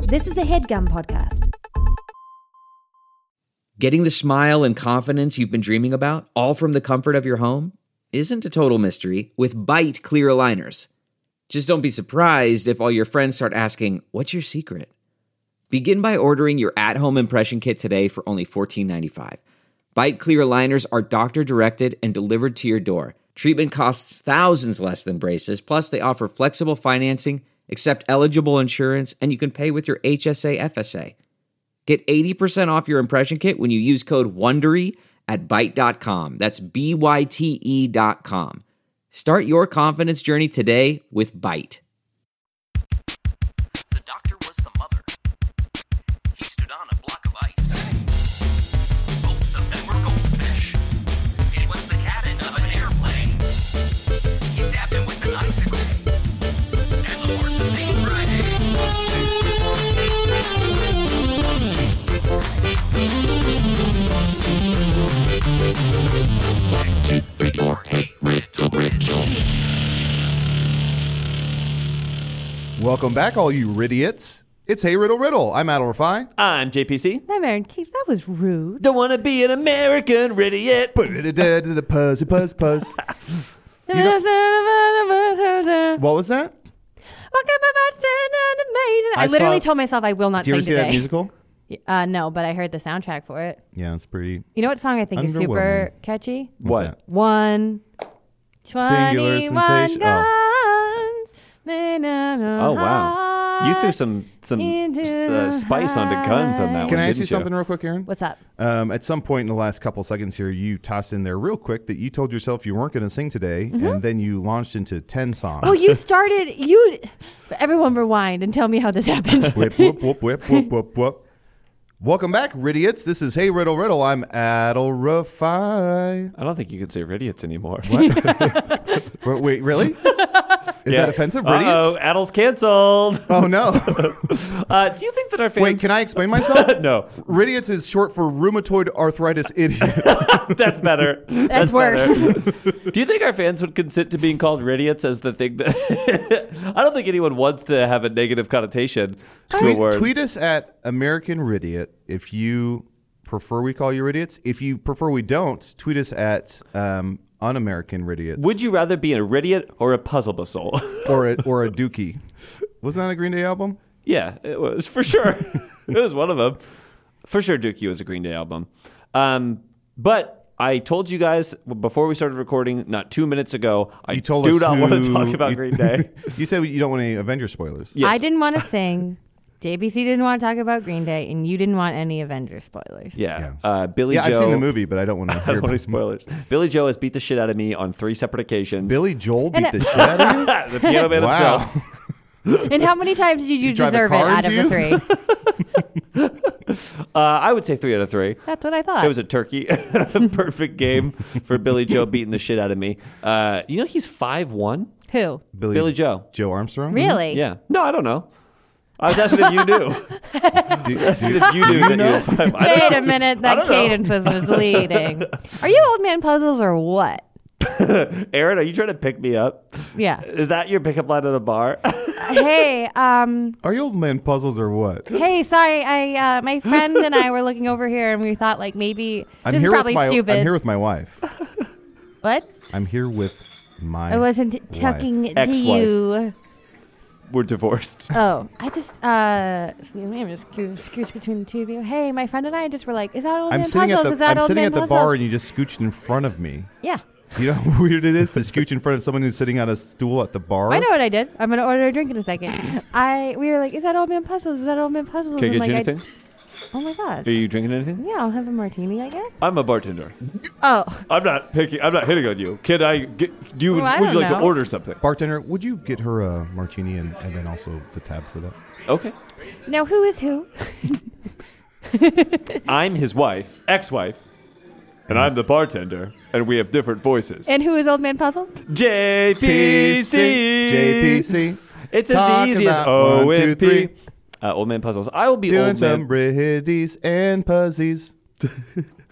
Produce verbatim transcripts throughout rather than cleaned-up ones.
This is a HeadGum podcast. Getting the smile and confidence you've been dreaming about, all from the comfort of your home, isn't a total mystery with Bite Clear Aligners. Just don't be surprised if all your friends start asking, what's your secret? Begin by ordering your at-home impression kit today for only fourteen ninety-five. Bite Clear Aligners are doctor-directed and delivered to your door. Treatment costs thousands less than braces, plus they offer flexible financing, accept eligible insurance, and you can pay with your H S A F S A. Get eighty percent off your impression kit when you use code WONDERY at byte dot com. That's B Y T E dot com. Start your confidence journey today with Bite. The doctor was the mother. He stood on a block of ice. Both of them were goldfish. It was the cabin of an airplane. He stabbed him with an icicle. And the horse was named Friday. Welcome back, all you ridiots. It's Hey Riddle Riddle. I'm Adel Rafai. I'm J P C. I'm Aaron Keefe. That was rude. Don't want to be an American idiot. Put it a puzz, puzz, puzz. What was that? I, I literally saw- told myself I will not Do you ever sing see today. that musical? Uh, no, but I heard the soundtrack for it. Yeah, it's pretty. You know what song I think is super Underwhelming. catchy? What's What? that? One. Singular twenty-one sensation. guns. Oh, Oh, wow. You threw some some uh, spice onto guns on that Can one, I ask didn't you something real quick, Aaron? What's up? Um, at some point in the last couple seconds here, you tossed in there real quick that you told yourself you weren't going to sing today, and then you launched into ten songs. Well, you started. You. Everyone rewind and tell me how this happened. Whip, whoop, whoop, whip, whoop, whoop, whoop. Welcome back, ridiots. This is Hey Riddle Riddle. I'm Adel Rafai. I don't think you could say idiots anymore. Wait, wait, really? Is that offensive? Oh, Idiots? Adel's canceled. Oh, no. Uh, do you think that our fans... Wait, can I explain myself? No. Ridiots is short for rheumatoid arthritis idiot. That's better. That's worse. better. Do you think our fans would consent to being called idiots as the thing that... I don't think anyone wants to have a negative connotation to a tweet, word. tweet us at American Ridiot if you prefer we call you idiots. If you prefer we don't, tweet us at um, Un-American Ridiots. Would you rather be an idiot or a puzzle bustle? or a, or a Dookie. Wasn't that a Green Day album? Yeah, it was, for sure. It was one of them. For sure, Dookie was a Green Day album. Um, but I told you guys before we started recording, not two minutes ago, I You told do us not who, want to talk about you, Green Day. You said you don't want any Avenger spoilers. Yes. I didn't want to sing. J B C didn't want to talk about Green Day, and you didn't want any Avengers spoilers. Yeah. Yeah. Uh, Billy Yeah, Joe. I've seen the movie, but I don't want to I hear don't want any about spoilers. Billy Joe has beat the shit out of me on three separate occasions. Billy Joel beat And the shit out of you? the piano man Wow. himself. And how many times did you, You drive a deserve it car out of into the you? three? Uh, I would say three out of three. That's what I thought. It was a turkey. Perfect game for Billy Joe beating the shit out of me. Uh, you know he's five one? Who? Billy, Billy Joe. Joe Armstrong? Really? Yeah. No, I don't know. I was asking if you knew. Do- Asking do- if you knew you that you know? were five. I don't Wait know. a minute. I That don't know. cadence was misleading. Are you old man puzzles or what? Aaron, are you trying to pick me up? Yeah. Is that your pickup line at a bar? Hey, um, Are you old man puzzles or what? hey, sorry. I, uh, my friend and I were looking over here, and we thought like maybe I'm this here is probably with my, stupid. I'm here with my wife. What? I'm here with my I wasn't wife. talking to Ex-wife. you. We're divorced. Oh, I just uh, excuse me, I'm just scoo- scooch between the two of you. Hey, my friend and I just were like, is that old I'm man sitting puzzles? at is the, that I'm old sitting man at the puzzles? bar and you just scooched in front of me. Yeah. You know how weird it is to scooch in front of someone who's sitting on a stool at the bar? I know what I did. I'm gonna order a drink in a second. I we were like, is that old man puzzles? Is that old man puzzles? Can I And, get you like, I- anything? oh my god. Are you drinking anything? Yeah, I'll have a martini, I guess. I'm a bartender. Oh, I'm not picking. I'm not hitting on you. Can I get? Do you? Well, I would you don't like to know. order something? Bartender, would you get her a martini and, and then also the tab for that? Okay. now who is who? I'm his wife, ex-wife, and I'm the bartender, and we have different voices. And who is old man puzzles? J P C. J P C. It's Talk as easy as about O one, two, M P. three. Uh, old man puzzles. I will be Doing old some man. briddies and puzzies.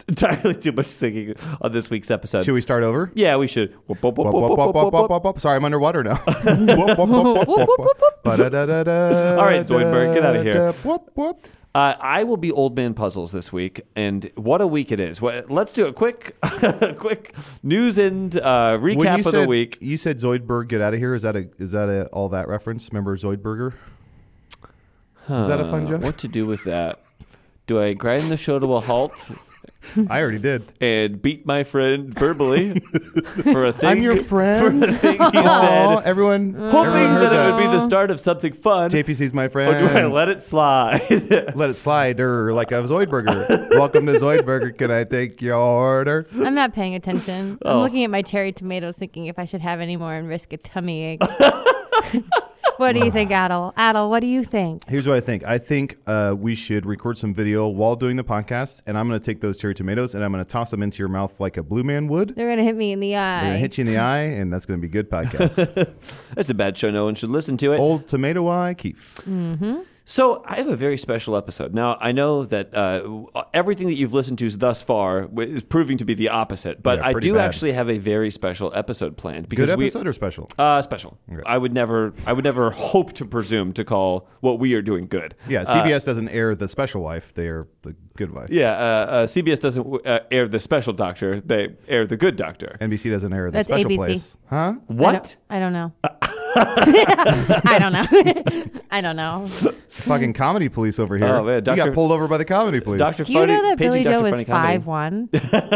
Entirely too much singing on this week's episode. Should we start over? Yeah, we should. Whoop, whoop, whoop, Whoop, whoop, whoop, whoop, whoop, whoop, whoop, whoop. Sorry, I'm underwater now. Whoop, whoop, whoop, whoop, whoop. Ba-da-da-da-da, All right, Zoidberg, get out of here. da, whoop, whoop. Uh, I will be Old Man Puzzles this week, and what a week it is. Well, let's do a quick quick news and uh, When recap you of said, the week. You said Zoidberg, get out of here. Is that a is that a all that reference? Remember Zoidberger? Is that a fun Uh, joke? What to do with that? Do I grind the show to a halt I already did. and beat my friend verbally for a thing? I'm your friend. For a thing he Aw, said, everyone, hoping everyone heard that, that. it would be the start of something fun. J P C's my Or friend. do I let it slide? Let it slide, or like a Zoidberger. Welcome to Zoidberger. Can I take your order? I'm not paying attention. Oh. I'm looking at my cherry tomatoes thinking if I should have any more and risk a tummy ache. What do you think, Adel? Adel, what do you think? Here's what I think. I think uh, we should record some video while doing the podcast, and I'm going to take those cherry tomatoes and I'm going to toss them into your mouth like a blue man would. They're going to hit me in the eye. They're going to hit you in the eye, and that's going to be good podcast. That's a bad show. No one should listen to it. Old tomato eye, Keith. So I have a very special episode. Now, I know that uh, everything that you've listened to thus far w- is proving to be the opposite, but Yeah, I pretty do bad. actually have a very special episode planned. Because Good we, episode or special? Uh, special. Okay. I would never, I would never hope to presume to call what we are doing good. Yeah, C B S doesn't air the special wife. They air the good wife. Yeah, uh, uh, C B S doesn't uh, air the special doctor; they air the good doctor. N B C doesn't air the That's special A B C. place. Huh? What? I don't, I don't know. I don't know. I don't know. Fucking comedy police over here. Oh, man, You Doctor got pulled over by the comedy police. Doctor Do you Funny, know that Paging Billy Doctor Joe Funny is Comedy. five one?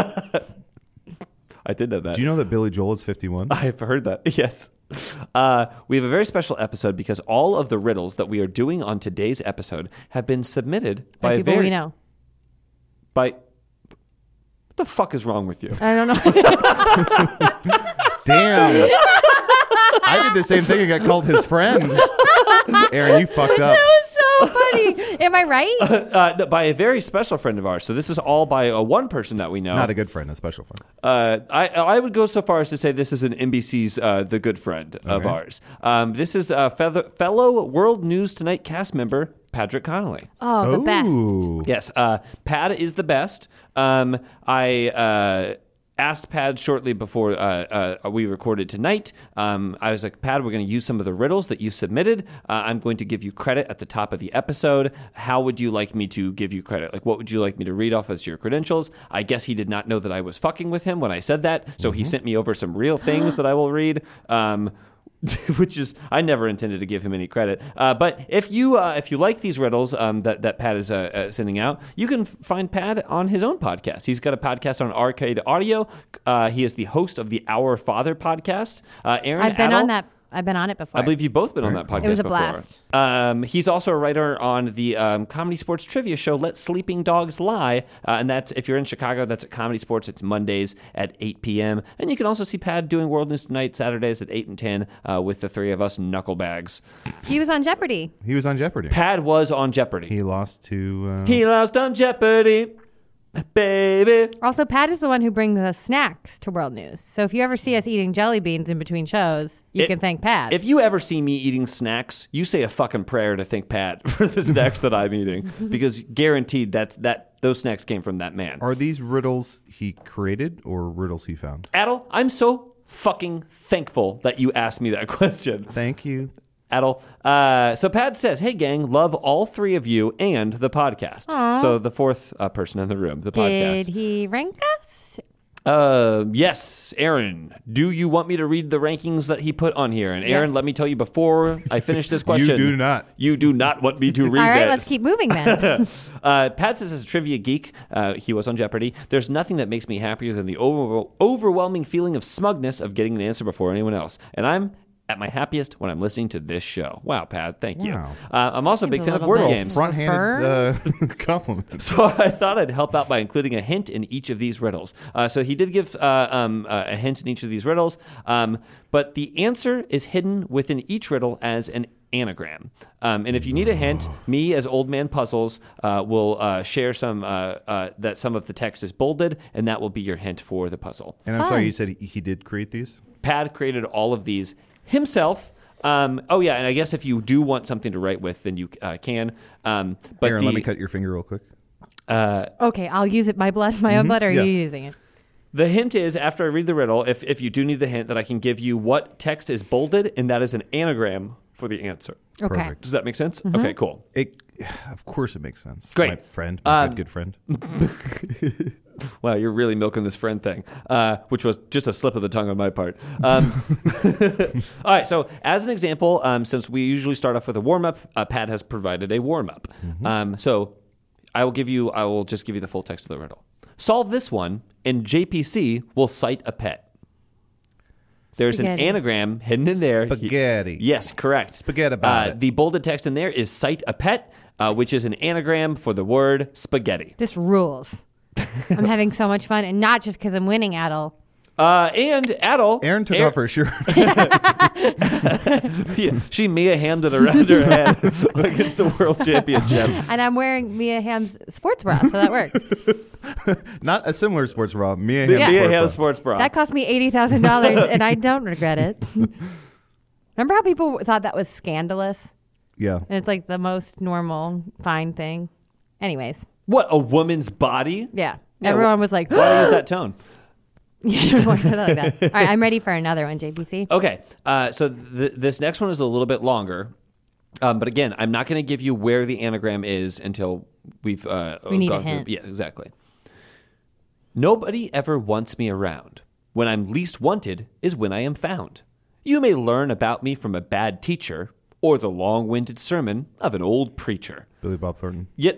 I did know that. Do you know that Billy Joel is fifty-one? I've heard that. Yes. Uh, we have a very special episode because all of the riddles that we are doing on today's episode have been submitted by, By a people very we know. by. What the fuck is wrong with you? I don't know. Damn. I did the same thing and got called his friend. Aaron, you fucked up. That was so funny. Am I right? Uh, no, by a very special friend of ours. So this is all by a one person that we know. Not a good friend, a special friend. Uh, I I would go so far as to say this is an N B C's uh, The Good Friend of Okay. ours. Um, this is a feather, fellow World News Tonight cast member, Patrick Connolly. Oh, the best. Ooh. Yes, uh, Pad is the best. Um, I uh, asked Pad shortly before uh, uh, we recorded tonight. Um, I was like, Pad, we're going to use some of the riddles that you submitted. Uh, I'm going to give you credit at the top of the episode. How would you like me to give you credit? Like, what would you like me to read off as your credentials? I guess he did not know that I was fucking with him when I said that, so he sent me over some real things that I will read. Um, which is I never intended to give him any credit. Uh, but if you uh, if you like these riddles um, that that Pat is uh, uh, sending out, you can f- find Pat on his own podcast. He's got a podcast on Arcade Audio. Uh, he is the host of the Our Father podcast. Uh, Aaron, I've been Adel, on that. I've been on it before. I believe you've both been on that podcast It was a before. blast. Um, he's also a writer on the um, comedy sports trivia show Let Sleeping Dogs Lie. Uh, and that's, if you're in Chicago, that's at Comedy Sports. It's Mondays at eight p.m. And you can also see Pad doing World News Tonight Saturdays at eight and ten uh, with the three of us knucklebags. He was on Jeopardy. He was on Jeopardy. Pad was on Jeopardy. He lost to. Uh, He lost on Jeopardy, baby. Also, Pat is the one who brings us snacks to World News. So if you ever see us eating jelly beans in between shows, you It- can thank Pat. If you ever see me eating snacks, you say a fucking prayer to thank Pat for the snacks that I'm eating, because guaranteed that's that those snacks came from that man. Are these riddles he created or riddles he found? Adel, I'm so fucking thankful that you asked me that question. Thank you. Adel. Uh, so Pat says, "Hey gang, love all three of you and the podcast." Aw. So the fourth uh, person in the room, the podcast. Did he rank us? Uh, yes, Aaron. Do you want me to read the rankings that he put on here? And Aaron, Yes. let me tell you before I finish this question. do not. You do not want me to read All right, this. let's keep moving then. Uh, Pat says, as a trivia geek, uh, he was on Jeopardy. There's nothing that makes me happier than the over- overwhelming feeling of smugness of getting an answer before anyone else. And I'm at my happiest when I'm listening to this show. Wow, Pat, thank you. Wow. Uh, I'm also a big Seems a fan of little word bit games. Front-handed uh, compliment. So I thought I'd help out by including a hint in each of these riddles. Uh, so he did give uh, um, uh, a hint in each of these riddles, um, but the answer is hidden within each riddle as an anagram. Um, and if you need a hint, me as Old Man Puzzles uh, will uh, share some uh, uh, that some of the text is bolded, and that will be your hint for the puzzle. And I'm Fun. sorry, you said he, he did create these? Pad created all of these himself. Um, oh yeah, and I guess if you do want something to write with, then you uh, can. Um, but Aaron, the, let me cut your finger real quick. Okay, I'll use it. My blood, my own blood, or are Yeah. you using it? The hint is, after I read the riddle, if, if you do need the hint, that I can give you what text is bolded, and that is an anagram for the answer. Okay. Perfect. Does that make sense? Okay, cool. It, of course, it makes sense. Great. My friend, my Um, good, good friend. Wow, you're really milking this friend thing, uh, which was just a slip of the tongue on my part. Um, all right, so as an example, um, since we usually start off with a warm-up, uh, Pat has provided a warm-up. Mm-hmm. Um, so I will give you, I will just give you the full text of the riddle. Solve this one, and J P C will cite a pet. There's Spaghetti. an anagram hidden in there. He- Spaghetti. yes, correct. Spaghetti about uh, it. The bolded text in there is cite a pet, uh, which is an anagram for the word spaghetti. This rules. I'm having so much fun, and not just because I'm winning, Adel. Uh, and Adel. Aaron took Aaron- off her shirt. Yeah, she Mia Hamm it around her head like it's the world championship. And I'm wearing Mia Hamm's sports bra, so that works. Not a similar sports bra. Mia The Hamm Mia sports Hamm bra. sports bra. That cost me eighty thousand dollars, and I don't regret it. Remember how people thought that was scandalous? Yeah. And it's like the most normal, fine thing. Anyways, What, a woman's body? yeah. Yeah, Everyone was like, Why do you use that tone? yeah, I don't know why I said that like that. All right, I'm ready for another one, J P C. Okay, uh, so th- this next one is a little bit longer. Um, but again, I'm not going to give you where the anagram is until we've uh, We need a gone through. hint. Yeah, exactly. Nobody ever wants me around. When I'm least wanted is when I am found. You may learn about me from a bad teacher or the long-winded sermon of an old preacher. Billy Bob Thornton. Yet,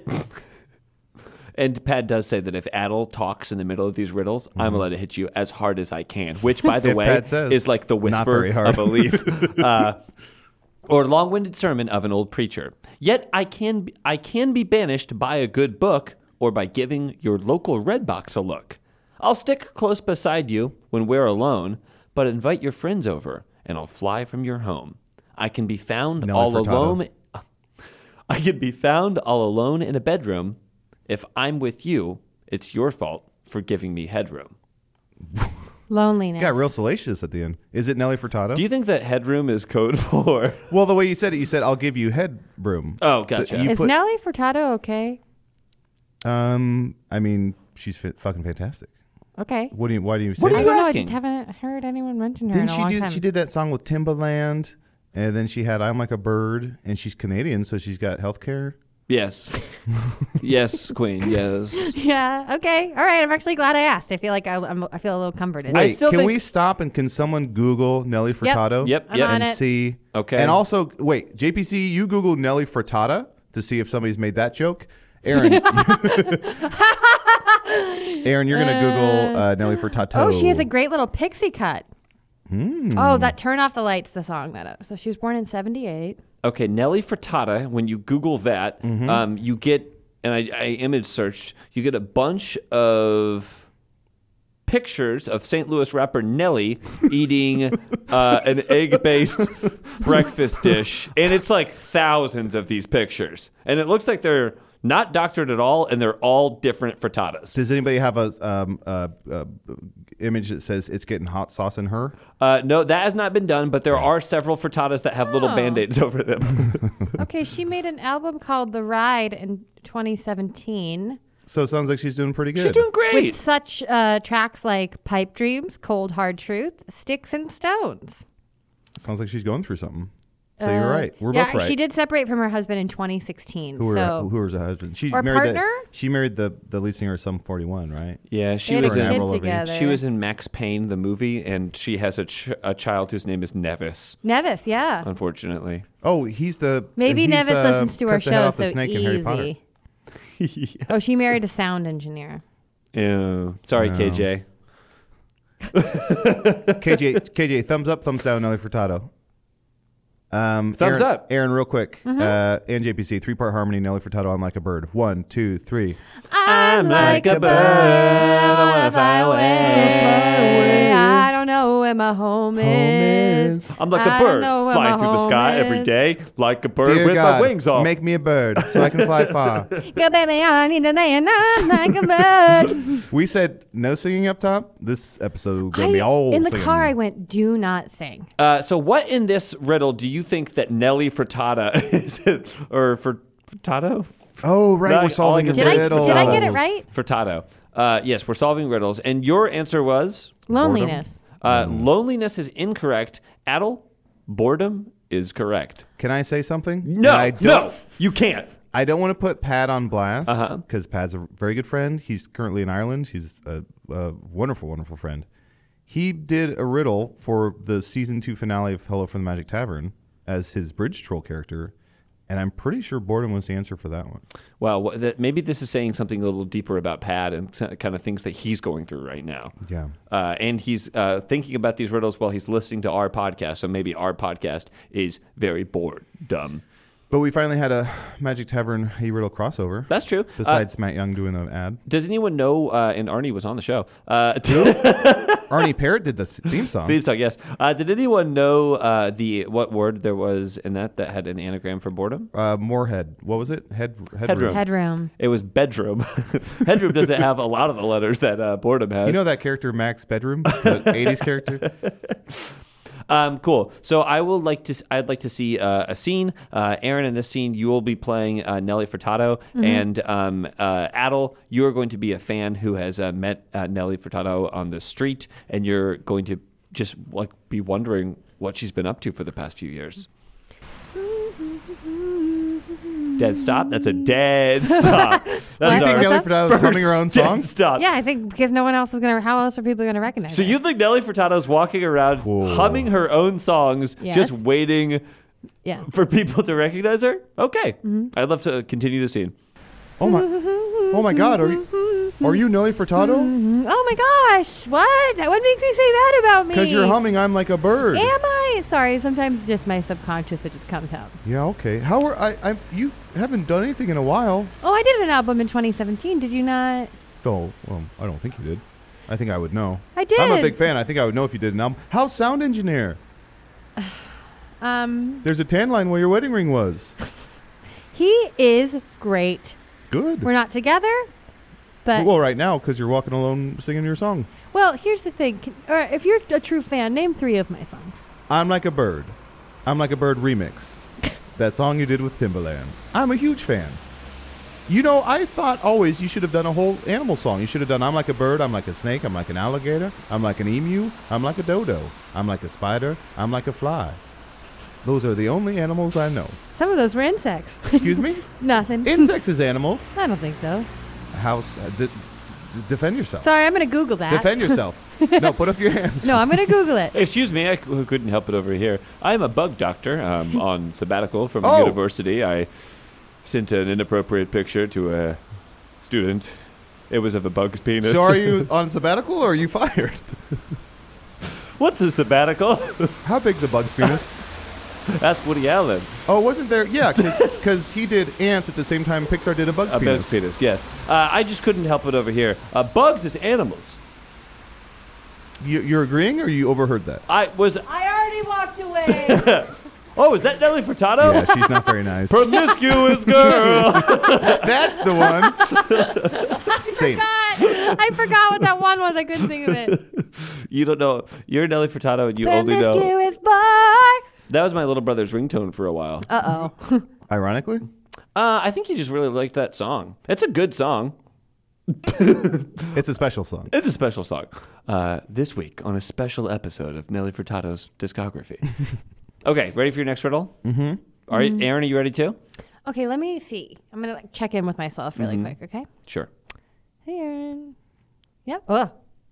and Pat does say that if Adel talks in the middle of these riddles, I'm allowed to hit you as hard as I can, which, by the If way, Pat says, is like the not whisper very hard. of a leaf. uh, or long-winded sermon of an old preacher. Yet I can be, I can be banished by a good book or by giving your local Redbox a look. I'll stick close beside you when we're alone, but invite your friends over, and I'll fly from your home. I can be found Nelly all Furtado. alone. I can be found all alone in a bedroom. If I'm with you, it's your fault for giving me headroom. Loneliness. Got real salacious at the end. Is it Nelly Furtado? Do you think that headroom is code for? well, the way you said it, you said, I'll give you headroom. Oh, gotcha. You Is put- Nelly Furtado okay? Um, I mean, she's fi- fucking fantastic. Okay. What do you? Why do you say What are I that? you don't know. I asking? just haven't heard anyone mention her Didn't in a she long do? time. She did that song with Timbaland, and then she had "I'm Like a Bird," and she's Canadian, so she's got health care. Yes. Yes, Queen. Yes. Yeah. Okay. All right. I'm actually glad I asked. I feel like I, I'm, I feel a little comforted. I Wait, still can think- we stop and can someone Google Nelly Furtado? Yep. I'm Yep. on and it. see. Okay. And also, wait, J P C, you Google Nelly Furtada to see if somebody's made that joke. Aaron, Aaron, you're gonna Google uh, Nelly Furtado. Oh, she has a great little pixie cut. Hmm. Oh, that "Turn Off the Lights," the song that. Uh, so she was born in seventy-eight. Okay, Nelly Furtado, when you Google that, Mm-hmm. um, you get, and I, I image searched, you get a bunch of pictures of Saint Louis rapper Nelly eating uh, an egg-based breakfast dish. And it's like thousands of these pictures. And it looks like they're not doctored at all, and they're all different frittatas. Does anybody have a um, uh, uh, image that says it's getting hot sauce in her? Uh, no, that has not been done, but there are several frittatas that have little Oh. Band-Aids over them. Okay, she made an album called "The Ride" in twenty seventeen So it sounds like she's doing pretty good. She's doing great. with such uh, tracks like "Pipe Dreams," "Cold Hard Truth," "Sticks and Stones." Sounds like she's going through something. So you're Uh, right. We're yeah, both right. she did separate from her husband in twenty sixteen. Who, so were, who was her husband? She Or married partner? The, she married the the lead singer of Sum forty-one, right? Yeah, she they had a was an in kid Avril Lavigne. together. She was in Max Payne, the movie, and she has a, ch- a child whose name is Nevis, Nevis, yeah. unfortunately. Oh, he's the Maybe he's, Nevis uh, listens to our cuts the head show, off the so snake in Harry Potter. easy. Oh, she married a sound engineer. Ew. Sorry, No. K J. K J, K J, thumbs up, thumbs down, Nelly Furtado. Um, Thumbs Aaron, up. Aaron, real quick. Mm-hmm. Uh, and J P C, three part harmony, Nelly Furtado, I'm Like a Bird. One, two, three. I'm like a bird, I wanna fly away. I don't know where my home, is. I'm like I a don't bird, know where flying my through the home sky every is. day, like a bird Dear with God, my wings off. make me a bird so I can fly far. Go, baby, I need to land I'm like a bird. We said no singing up top. This episode going to be I- all in the singing. car, I went, do not sing. Uh, so, what in this riddle do you think that Nelly Furtada is, it, or for Furtado? Oh, right. Not- We're solving all I a can Did I, say is riddle. did I get it right? Furtado. Uh, yes, we're solving riddles. And your answer was? Loneliness. Uh, loneliness is incorrect. Adel, boredom is correct. Can I say something? No, And I don't, no, you can't. I don't want to put Pat on blast Uh-huh. because Pat's a very good friend. He's currently in Ireland. He's a, a wonderful, wonderful friend. He did a riddle for the season two finale of Hello from the Magic Tavern as his bridge troll character, and I'm pretty sure boredom was the answer for that one. Well, wh- that, maybe this is saying something a little deeper about Pat and s- kind of things that he's going through right now. Yeah. Uh, and he's uh, thinking about these riddles while he's listening to our podcast. So maybe our podcast is very bored, dumb. But we finally had a Magic Tavern Hey Riddle crossover. That's true. Besides Matt Young doing the ad. Uh, does anyone know? Uh, and Arnie was on the show. Uh, Arnie Parrott did the s- theme song. theme song, yes. Uh, did anyone know uh, the what word there was in that that had an anagram for boredom? Uh, Moorhead. What was it? Head, headroom. Headroom. Headroom. It was bedroom. Headroom doesn't have a lot of the letters that uh, boredom has. You know that character Max Bedroom, the eighties character? Um, cool. So I will like to. I'd like to see uh, a scene. Uh, Aaron, in this scene, you will be playing uh, Nelly Furtado, and um, uh, Adel, you are going to be a fan who has uh, met uh, Nelly Furtado on the street, and you're going to just like be wondering what she's been up to for the past few years. Dead stop. That's a dead stop. That's Do you think What's Nelly up? Furtado was humming her own dead song? stop. Yeah, I think because no one else is gonna. How else are people gonna recognize? So it? you think Nelly Furtado's walking around Whoa. humming her own songs, Yes. just waiting Yeah. for people to recognize her? Okay. I'd love to continue the scene. Oh my, oh my God! Are you, are you Nelly Furtado? Oh my gosh! What? What makes you say that about me? Because you're humming, I'm like a bird. Am I? Sorry. Sometimes just my subconscious it just comes out. Yeah, okay. How are I? I you haven't done anything in a while. Oh, I did an album in twenty seventeen. Did you not? Oh, well, I don't think you did. I think I would know. I did. I'm a big fan. I think I would know if you did an album. How's sound engineer? Um, There's a tan line where your wedding ring was. he is great. Good. We're not together, but Well, right now, because you're walking alone singing your song. well, here's the thing. Can, or if you're a true fan, name three of my songs. I'm Like a Bird. I'm Like a Bird remix. That song you did with Timbaland. I'm a huge fan. You know, I thought always you should have done a whole animal song. You should have done I'm like a bird, I'm like a snake, I'm like an alligator, I'm like an emu, I'm like a dodo, I'm like a spider, I'm like a fly. Those are the only animals I know. Some of those were insects. Excuse me? Nothing. Insects is animals. I don't think so. House, uh, d- d- defend yourself. Sorry, I'm gonna Google that. Defend yourself. No, put up your hands. No, I'm gonna Google it. Excuse me, I c- couldn't help it over here. I'm a bug doctor um, on sabbatical from Oh. university. I sent an inappropriate picture to a student. It was of a bug's penis. So are you on sabbatical or are you fired? What's a sabbatical? How big's a bug's penis? Ask Woody Allen. Oh, wasn't there? Yeah, because he did Ants at the same time Pixar did a bug's A penis. bug's penis, yes. Uh, I just couldn't help it over here. Uh, bugs is animals. You, you're agreeing, or you overheard that? I was. I already walked away. Oh, is that Nelly Furtado? Yeah, she's not very nice. Promiscuous girl. That's the one. Same. God, I forgot what that one was. I couldn't think of it. You don't know. You're Nelly Furtado, and you only know. Promiscuous boy. That was my little brother's ringtone for a while. Uh oh. Ironically, Uh, I think he just really liked that song. It's a good song. it's a special song. It's a special song. Uh, this week on a special episode of Nelly Furtado's discography. Okay, ready for your next riddle? Mm-hmm. All right, Aaron, are you ready too? Okay, let me see. I'm gonna like check in with myself really quick. Okay. Sure. Hey, Aaron. Yep. Oh.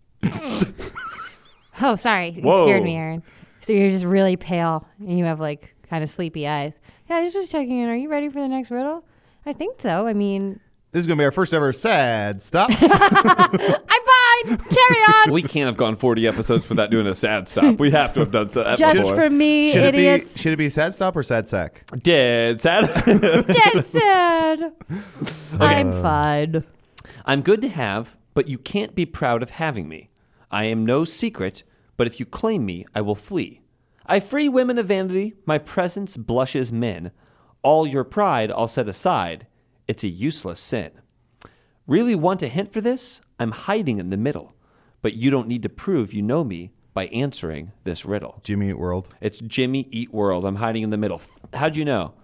Oh, sorry. You Whoa. scared me, Aaron. So you're just really pale and you have like kind of sleepy eyes. Yeah, I was just checking in. Are you ready for the next riddle? I think so. I mean, This is gonna be our first ever sad stop. I'm fine. Carry on. We can't have gone forty episodes without doing a sad stop. We have to have done that Just before. for me, should it idiots. be? Should it be sad stop or sad sack? Dead sad. Dead sad. I'm fine. I'm good to have, but you can't be proud of having me. I am no secret, but if you claim me, I will flee. I free women of vanity, my presence blushes men. All your pride I'll set aside, it's a useless sin. Really want a hint for this? I'm hiding in the middle, but you don't need to prove you know me by answering this riddle. Jimmy Eat World. It's Jimmy Eat World. I'm hiding in the middle. How'd you know?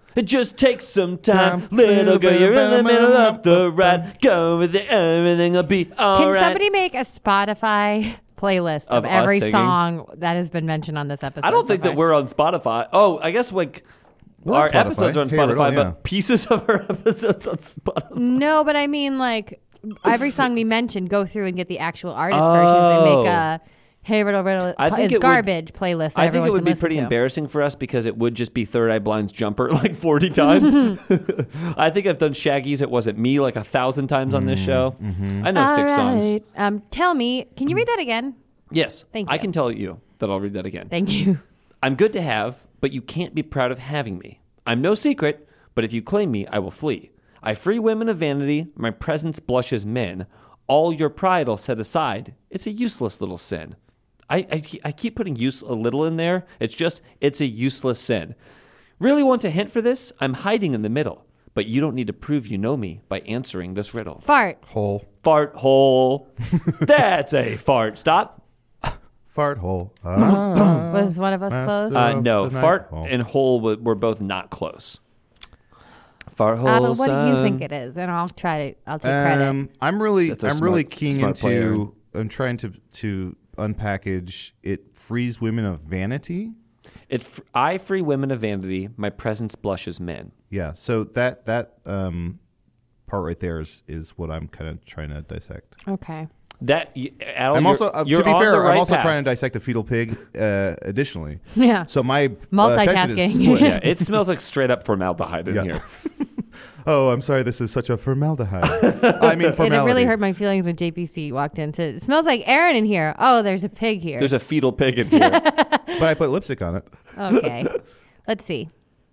It just takes some time. Little girl, you're in the middle of the ride. Go with it, everything will be all Can right. somebody make a Spotify playlist of, Of us every singing? song that has been mentioned on this episode? I don't so think far? that we're on Spotify. Oh, I guess like We're our on Spotify. episodes are on Hey, Spotify, Riddle, yeah. but pieces of our episodes on Spotify. No, but I mean, like, every song we mentioned, go through and get the actual artist versions and Oh. make a Hey Riddle Riddle I think is it would- garbage playlist. That I think everyone it would can be listen pretty to. embarrassing for us because it would just be Third Eye Blind's Jumper like forty times. I think I've done Shaggy's It Wasn't Me like a thousand times on this show. I know All six songs. right. Um, tell me, can you read that again? Yes. Thank I you. can tell you that I'll read that again. Thank you. I'm good to have, but you can't be proud of having me. I'm no secret, but if you claim me, I will flee. I free women of vanity, my presence blushes men. All your pride I'll set aside. It's a useless little sin. I, I, I keep putting use a little in there. It's just, it's a useless sin. Really want a hint for this? I'm hiding in the middle, but you don't need to prove you know me by answering this riddle. Fart. Hole. Fart hole. That's a fart. Stop. Fart hole. Ah. Was one of us close? Uh, Of no, the night. fart Oh. and hole w- were both not close. Fart hole. Adel, what do you son. think it is? And I'll try to. I'll take credit. Um, I'm really, That's a I'm smart- really keen smart play, Aaron. into. I'm trying to to unpackage. It frees women of vanity. It. F- I free women of vanity. My presence blushes men. Yeah. So that that um, part right there is is what I'm kind of trying to dissect. Okay. That. y- Al, I'm you're- also, uh, you're to be on fair, the I'm right also path. trying to dissect a fetal pig. Uh, additionally, Yeah. so my uh, attention is Multitasking. split. Yeah, it smells like straight up formaldehyde in Yeah. here. Oh, I'm sorry. This is such a formaldehyde. I mean, It formality. really hurt my feelings when J P C walked into. It smells like Aaron in here. Oh, there's a pig here. There's a fetal pig in here. But I put lipstick on it. Okay. Let's see.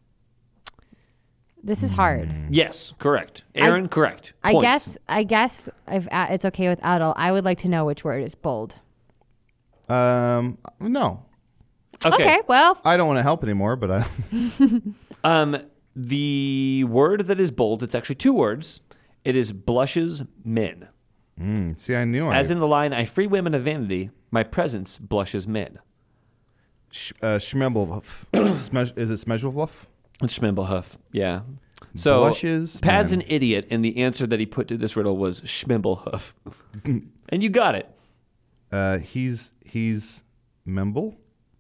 This is hard. Yes, correct. Aaron, correct. I Points. guess. I guess if uh, it's okay with Adel, I would like to know which word is bold. Um, no, Okay. Okay. Well, I don't want to help anymore. But I. Um, the word that is bold. It's actually two words. It is blushes men. Mm, see, I knew. As I, in the line, I free women of vanity. My presence blushes men. Sh- uh, Schmembelwolf. Smesh- is it Smeshwolf? It's Schmimblehoof, yeah. So Blushes Pad's men. an idiot, and the answer that he put to this riddle was Schmimblehoof. And you got it. Uh, he's he's Memble.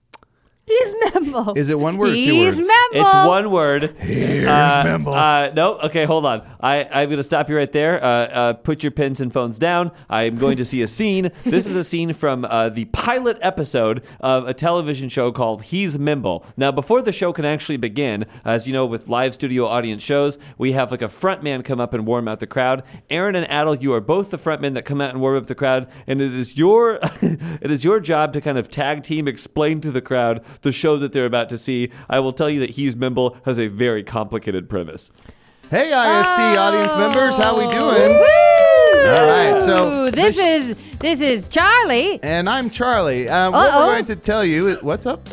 he's Memble. Is it one word or two He's words? Memble. It's one word. Here's Uh, Memble. uh, no, okay, hold on. I, I'm going to stop you right there. Uh, uh, put your pens and phones down. I'm going to see a scene. This is a scene from uh, the pilot episode of a television show called He's Mimble. Now, before the show can actually begin, as you know, with live studio audience shows, we have like a front man come up and warm out the crowd. Aaron and Adel, you are both the front men that come out and warm up the crowd, and it is your it is your job to kind of tag team explain to the crowd the show that they're about to see. I will tell you that He's Mimble has a very complicated premise. Hey, I F C audience members, how we doing? Woo! All right, so Ooh, this this- is this is Charlie. And I'm Charlie. Uh, what Uh-oh. we're going to tell you is what's up?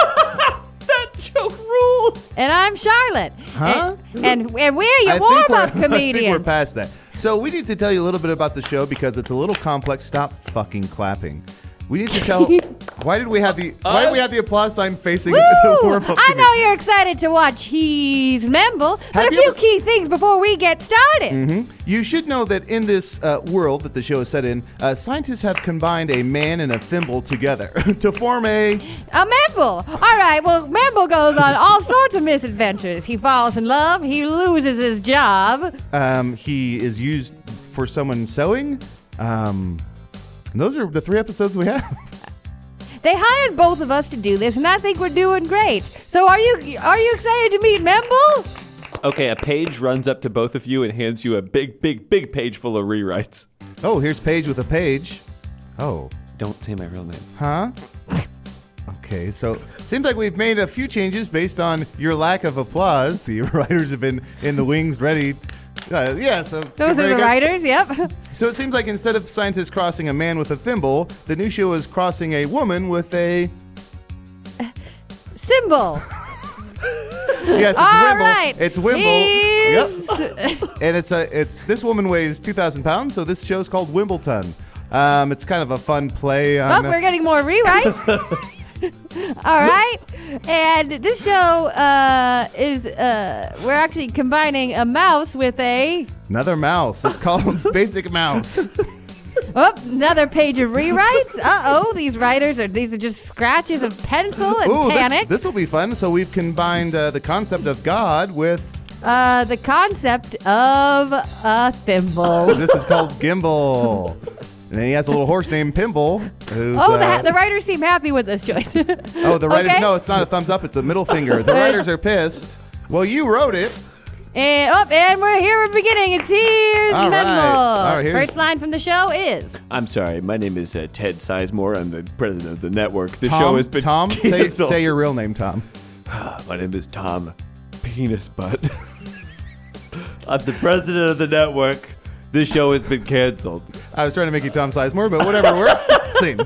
That joke rules. And I'm Charlotte. Huh? And, and, and we're your I think warm up we're- I think we're comedians. past that. So we need to tell you a little bit about the show because it's a little complex. Stop fucking clapping. We need to tell. Why did we have the Why did we have the applause sign facing Woo! the warm up? I know you're excited to watch He's Memble, but Have a you few ever- key things before we get started. You should know that in this uh, world that the show is set in, uh, scientists have combined a man and a thimble together to form a. A Memble. All right, well, Memble goes on all sorts of misadventures. He falls in love, he loses his job. Um, he is used for someone sewing. Um, and those are the three episodes we have. They hired both of us to do this, and I think we're doing great. So are you are you excited to meet Memble? Okay, a page runs up to both of you and hands you a big, big, big page full of rewrites. Oh, here's Paige with a page. Oh, Don't say my real name. huh? Okay, so seems like we've made a few changes based on your lack of applause. The writers have been in the wings, ready. Uh, yeah, so Those are very the good. writers, yep. So it seems like instead of scientists crossing a man with a thimble, the new show is crossing a woman with a. Symbol. Yes, it's All Wimble. right. It's Wimble. He's- Yep. And it's a it's this woman weighs two thousand pounds, so this show's called Wimbledon. Um, it's kind of a fun play Oh, on. we're getting more rewrites. All right. And this show uh, is, uh, we're actually combining a mouse with a, Another mouse. It's called Basic Mouse. oh, another page of rewrites. Uh-oh, these writers are, these are just scratches of pencil and Ooh, panic. this will be fun. So we've combined uh, the concept of God with, Uh, the concept of a thimble. this is called Gimbal. And then he has a little horse named Pimble. Who's, Oh, the, uh, ha- the writers seem happy with this choice. oh, the writers. Okay. No, it's not a thumbs up. It's a middle finger. The writers are pissed. Well, you wrote it. And up, and we're here at the beginning. It's here's All right. Mendel. All right, here's- First line from the show is I'm sorry. My name is uh, Ted Sizemore. I'm the president of the network. The Tom, show has been Tom, say, canceled. say your real name, Tom. My name is Tom Penis Butt. I'm the president of the network. This show has been canceled. I was trying to make you Tom Sizemore, but whatever works. Same.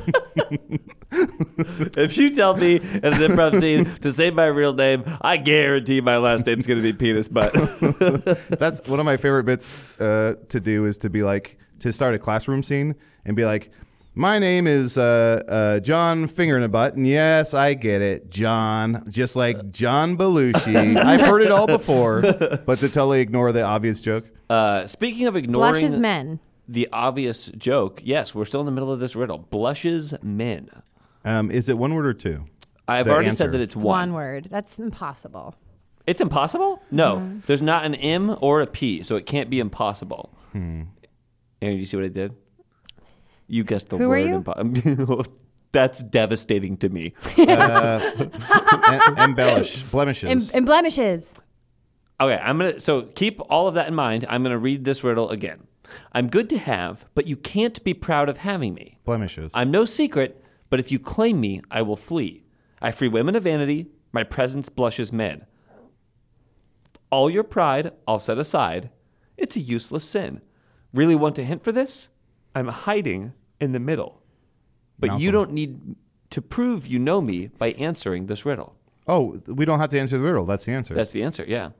If you tell me in an improv scene to say my real name, I guarantee my last name's going to be Penis Butt. That's one of my favorite bits uh, to do is to be like, to start a classroom scene and be like, my name is uh, uh, John Finger in a Butt, and yes, I get it, John, just like John Belushi. I've heard it all before, but to totally ignore the obvious joke. Uh, speaking of ignoring Blushes Men. the obvious joke, yes, we're still in the middle of this riddle. Blushes Men. Um, is it one word or two? I've The already answer. said that it's One. one. word. That's impossible. It's impossible? No. There's not an M or a P, so it can't be impossible. Hmm. Aaron, you see what I did? You guessed the Who were word. you? Impo- That's devastating to me. Em- embellish. Blemishes. And, and blemishes. Okay, I'm gonna. So keep all of that in mind. I'm gonna read this riddle again. I'm good to have, but you can't be proud of having me. Blemishes. I'm no secret, but if you claim me, I will flee. I free women of vanity. My presence blushes men. All your pride, I'll set aside. It's a useless sin. Really want a hint for this? I'm hiding in the middle. But you Malcolm. don't need to prove you know me by answering this riddle. Oh, we don't have to answer the riddle. That's the answer. That's the answer, yeah.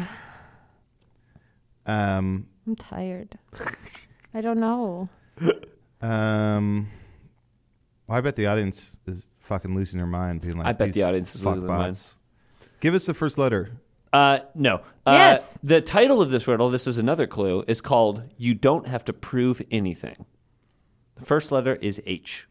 um, I'm tired. I don't know. um, well, I bet the audience is fucking losing their mind, being like, I bet "These the audience is fuck losing their mind." bots." Give us the first letter. Uh, no. Uh, Yes. The title of this riddle, this is another clue, is called You Don't Have to Prove Anything. The first letter is H.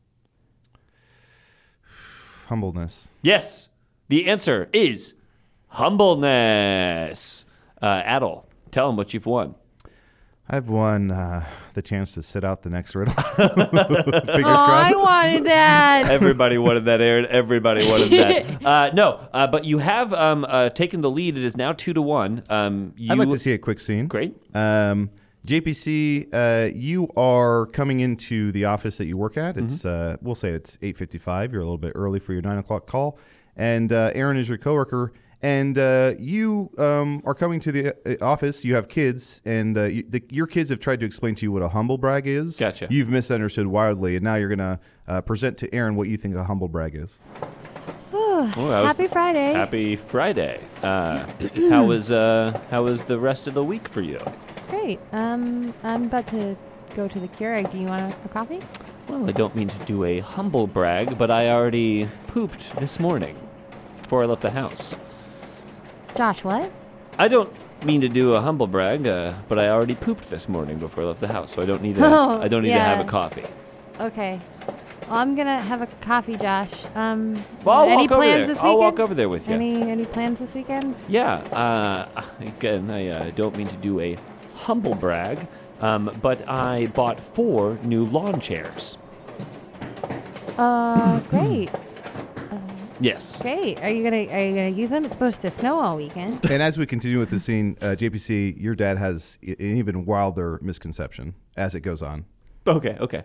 Humbleness. Yes. The answer is humbleness. Uh, Adel, tell them what you've won. I've won uh, the chance to sit out the next riddle. Fingers Oh, I crossed. wanted that. Everybody wanted that, Aaron. Everybody wanted that. Uh, no, uh, but you have um, uh, taken the lead. It is now two to one. Um, you, I'd like to see a quick scene. Great. Um, J P C, uh, you are coming into the office that you work at. It's uh, we'll say it's eight fifty-five. You're a little bit early for your nine o'clock call, and uh, Aaron is your coworker. And uh, you um, are coming to the uh, office. You have kids, and uh, you, the, your kids have tried to explain to you what a humble brag is. Gotcha. You've misunderstood wildly, and now you're going to uh, present to Aaron what you think a humble brag is. Oh, that was- Happy Friday. Happy Friday. Uh, how was uh, how was the rest of the week for you? Great. Um, I'm about to go to the Keurig. Do you want a, a coffee? Well, I don't mean to do a humble brag, but I already pooped this morning before I left the house. Josh, what? I don't mean to do a humble brag, uh, but I already pooped this morning before I left the house, so I don't need to. Oh, I don't need yeah. to have a coffee. Okay. Well, I'm gonna have a coffee, Josh. Um, Well, I'll any walk over plans there. this I'll weekend? walk over there with you. Any any plans this weekend? Yeah. Uh, again, I uh, don't mean to do a humble brag, um, but I bought four new lawn chairs. Uh, great, Yes. great. Are you gonna are you gonna use them? It's supposed to snow all weekend. And as we continue with the scene, uh, J P C, your dad has i- an even wilder misconception as it goes on. Okay. Okay.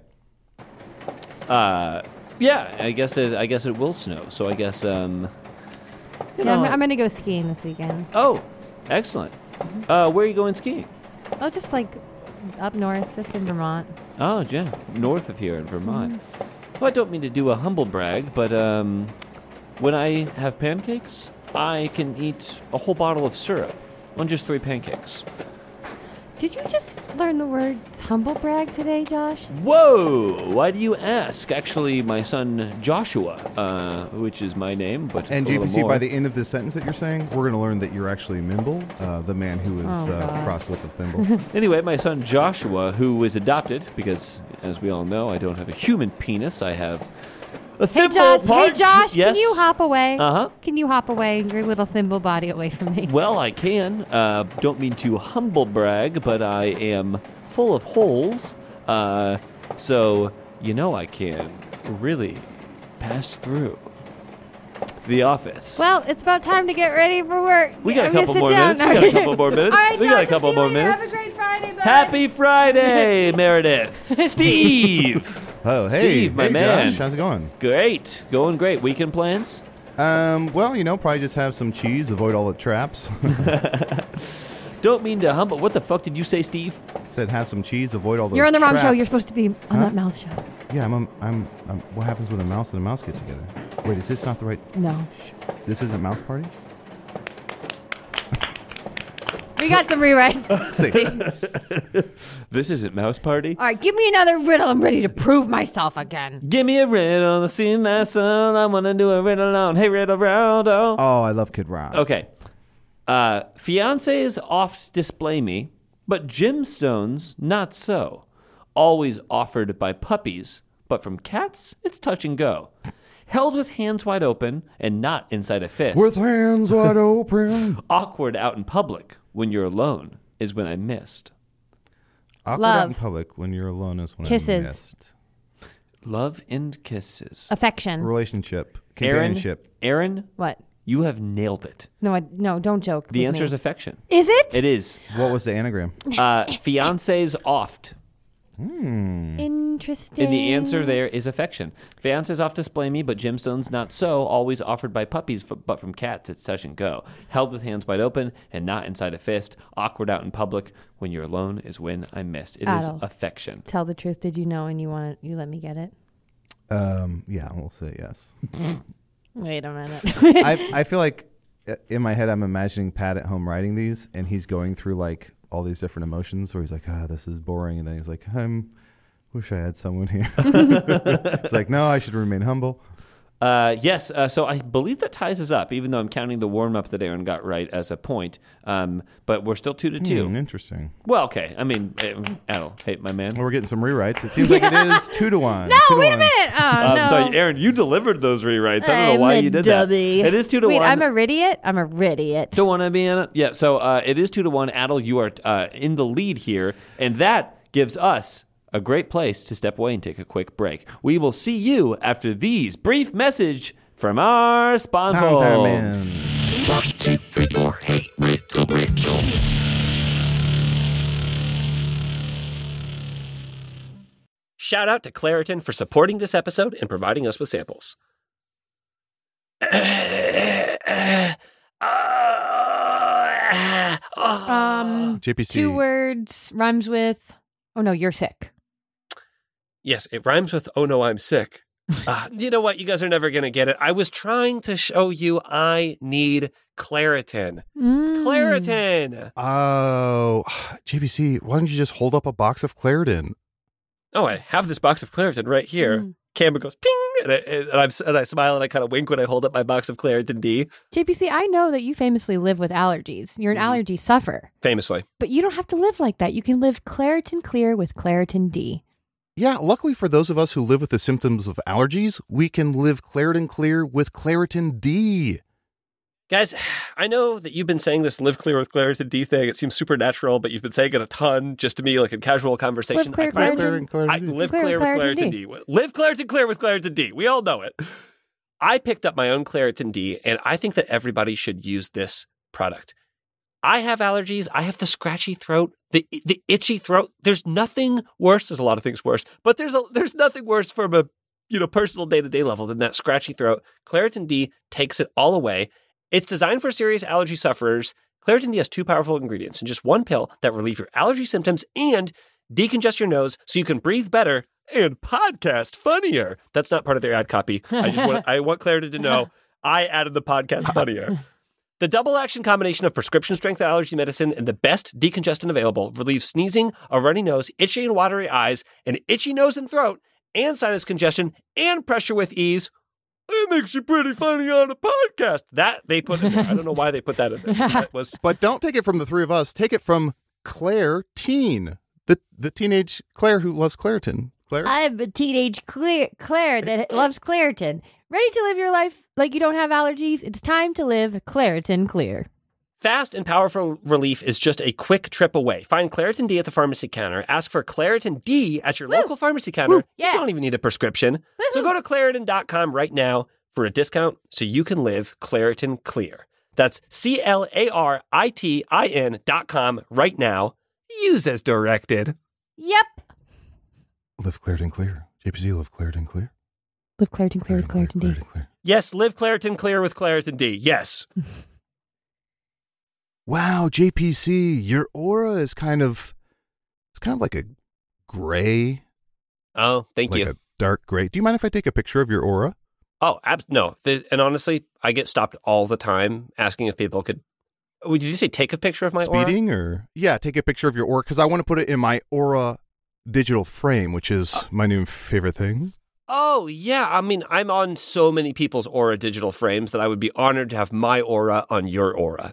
Uh, yeah. I guess it. I guess it will snow. So I guess. Um, you Yeah, I'm, know- I'm gonna go skiing this weekend. Oh, excellent. Uh, where are you going skiing? Oh, just like up north, just in Vermont. Oh, yeah, north of here in Vermont. Well, I don't mean to do a humble brag, but um, when I have pancakes, I can eat a whole bottle of syrup on just three pancakes. Did you just learn the word humble brag today, Josh? Whoa! Why do you ask? Actually, my son Joshua, uh, which is my name, but And a J P little C, more. by the end of this sentence that you're saying, we're going to learn that you're actually Mimble, uh, the man who is Oh, uh, God. crossed with a thimble. Anyway, my son Joshua, who was adopted, because as we all know, I don't have a human penis. I have a Hey, thimble Josh. part. Hey, Josh. Yes. Can you hop away? Uh-huh. Can you hop away? Your little thimble body away from me. Well, I can. Uh, don't mean to humble brag, but I am full of holes. Uh, so, you know I can really pass through the office. Well, it's about time to get ready for work. We got a I'm gonna couple sit more down minutes. We got a couple more minutes. All right, We got a Josh, couple see you more later. minutes. Have a great Friday, bud. Happy Friday, Meredith. Steve. Oh, hey. Steve, my hey, man. Josh, how's it going? Great. Going great. Weekend plans? Um, well, you know, probably just have some cheese, avoid all the traps. Don't mean to humble. What the fuck did you say, Steve? Said have some cheese, avoid all the You're on the wrong traps. show. You're supposed to be on Huh? that mouse show. Yeah, I'm, I'm, I'm, I'm. What happens when a mouse and a mouse get together? Wait, is this not the right? No. This isn't Mouse Party? We got some rewrites. See. This isn't Mouse Party. All right, give me another riddle. I'm ready to prove myself again. Give me a riddle to see my son. I want to do a riddle on. Hey, riddle round. Oh. Oh, I love Kid Rock. Okay. Uh, fiancés oft display me, but gemstones not so. Always offered by puppies, but from cats, it's touch and go. Held with hands wide open and not inside a fist. With hands wide open. Awkward out in public when you're alone is when I missed. Awkward Love. out in public when you're alone is when I Kisses. missed. Love and kisses. Affection. Relationship. Aaron, Companionship. Aaron, What? you have nailed it. No, I, no, don't joke. The with answer me. is affection. Is it? It is. What was the anagram? Uh, fiancés oft. Interesting. And the answer there is affection. Fiancés oft display me, but gemstones not so. Always offered by puppies, f- but from cats it's touch and go. Held with hands wide open and not inside a fist. Awkward out in public when you're alone is when I missed. It is Adel. affection. Tell the truth. Did you know and you want you let me get it? Um, yeah, we'll say yes. Wait a minute. I I feel like uh, in my head I'm imagining Pat at home writing these, and he's going through like all these different emotions where he's like, ah, this is boring, and then he's like, I'm wish I had someone here. It's like, no, I should remain humble. Uh, yes, uh, so I believe that ties us up, even though I'm counting the warm-up that Aaron got right as a point. Um, but we're still two to two. Hmm, interesting. Well, okay. I mean, uh, Adel, hey, my man. Well, we're getting some rewrites. It seems like it is two to one. no, two to wait a one. minute. Oh, Um, no. So, Aaron, you delivered those rewrites. I don't know I'm why a you did dummy. that. It is two to Wait, one. I'm a ridiot? I'm a ridiot. Don't want to be in it. Yeah, so uh, it is two to one. Adel, you are uh, in the lead here, and that gives us a great place to step away and take a quick break. We will see you after these brief message from our sponsors. Pounds. One, two, three, four. Hey, riddle, riddle. Shout out to Claritin for supporting this episode and providing us with samples. Um, J P C. two words rhymes with. Oh no, you're sick. Yes, it rhymes with "Oh no, I'm sick." Uh, you know what? You guys are never going to get it. I was trying to show you I need Claritin. Mm. Claritin! Oh, J P C, why don't you just hold up a box of Claritin? Oh, I have this box of Claritin right here. Mm. Camera goes ping, and I, and, I'm, and I smile and I kind of wink when I hold up my box of Claritin D, J P C, I know that you famously live with allergies. You're an Mhm. allergy sufferer, famously. but you don't have to live like that. You can live Claritin Clear with Claritin D. Yeah, luckily for those of us who live with the symptoms of allergies, we can live Claritin Clear with Claritin D. Guys, I know that you've been saying this live clear with Claritin D thing. It seems supernatural, but you've been saying it a ton just to me, like in casual conversation. Live clear, I- Claritin. Claritin, I Claritin D. live Clear clear with with Claritin Claritin D. D. Live Claritin clear with Claritin D. We all know it. I picked up my own Claritin D, and I think that everybody should use this product. I have allergies. I have the scratchy throat, the the itchy throat. There's nothing worse. There's a lot of things worse, but there's a there's nothing worse from a you know personal day to day level than that scratchy throat. Claritin D takes it all away. It's designed for serious allergy sufferers. Claritin D has two powerful ingredients in just one pill that relieve your allergy symptoms and decongest your nose so you can breathe better and podcast funnier. That's not part of their ad copy. I just want I want Claritin to know I added the podcast funnier. The double-action combination of prescription-strength allergy medicine and the best decongestant available relieves sneezing, a runny nose, itchy and watery eyes, an itchy nose and throat, and sinus congestion, and pressure with ease. It makes you pretty funny on a podcast. That they put in there. I don't know why they put that in there. That was But don't take it from the three of us. Take it from Claire Teen, the the teenage Claire who loves Claritin. Claire? I'm a teenage Claire, Claire that loves Claritin. Ready to live your life like you don't have allergies? It's time to live Claritin Clear. Fast and powerful relief is just a quick trip away. Find Claritin D at the pharmacy counter. Ask for Claritin D at your Woo. local pharmacy counter. Woo. Yeah. You don't even need a prescription. Woo. So go to Claritin dot com right now for a discount so you can live Claritin Clear. That's C L A R I T I N dot com right now. Use as directed. Yep. Live Claritin Clear. J P C, live Claritin Clear. Live Claritin Clear with Claritin D. Claritin Clear. Yes, live Claritin Clear with Claritin D. Yes. Wow, J P C, your aura is kind of, it's kind of like a gray. Oh, thank like you. a dark gray. Do you mind if I take a picture of your aura? Oh, ab- no. The, and honestly, I get stopped all the time asking if people could. Oh, did you say take a picture of my aura? Speeding or? Yeah, take a picture of your aura because I want to put it in my aura digital frame, which is uh, my new favorite thing. Oh, yeah. I mean, I'm on so many people's aura digital frames that I would be honored to have my aura on your aura.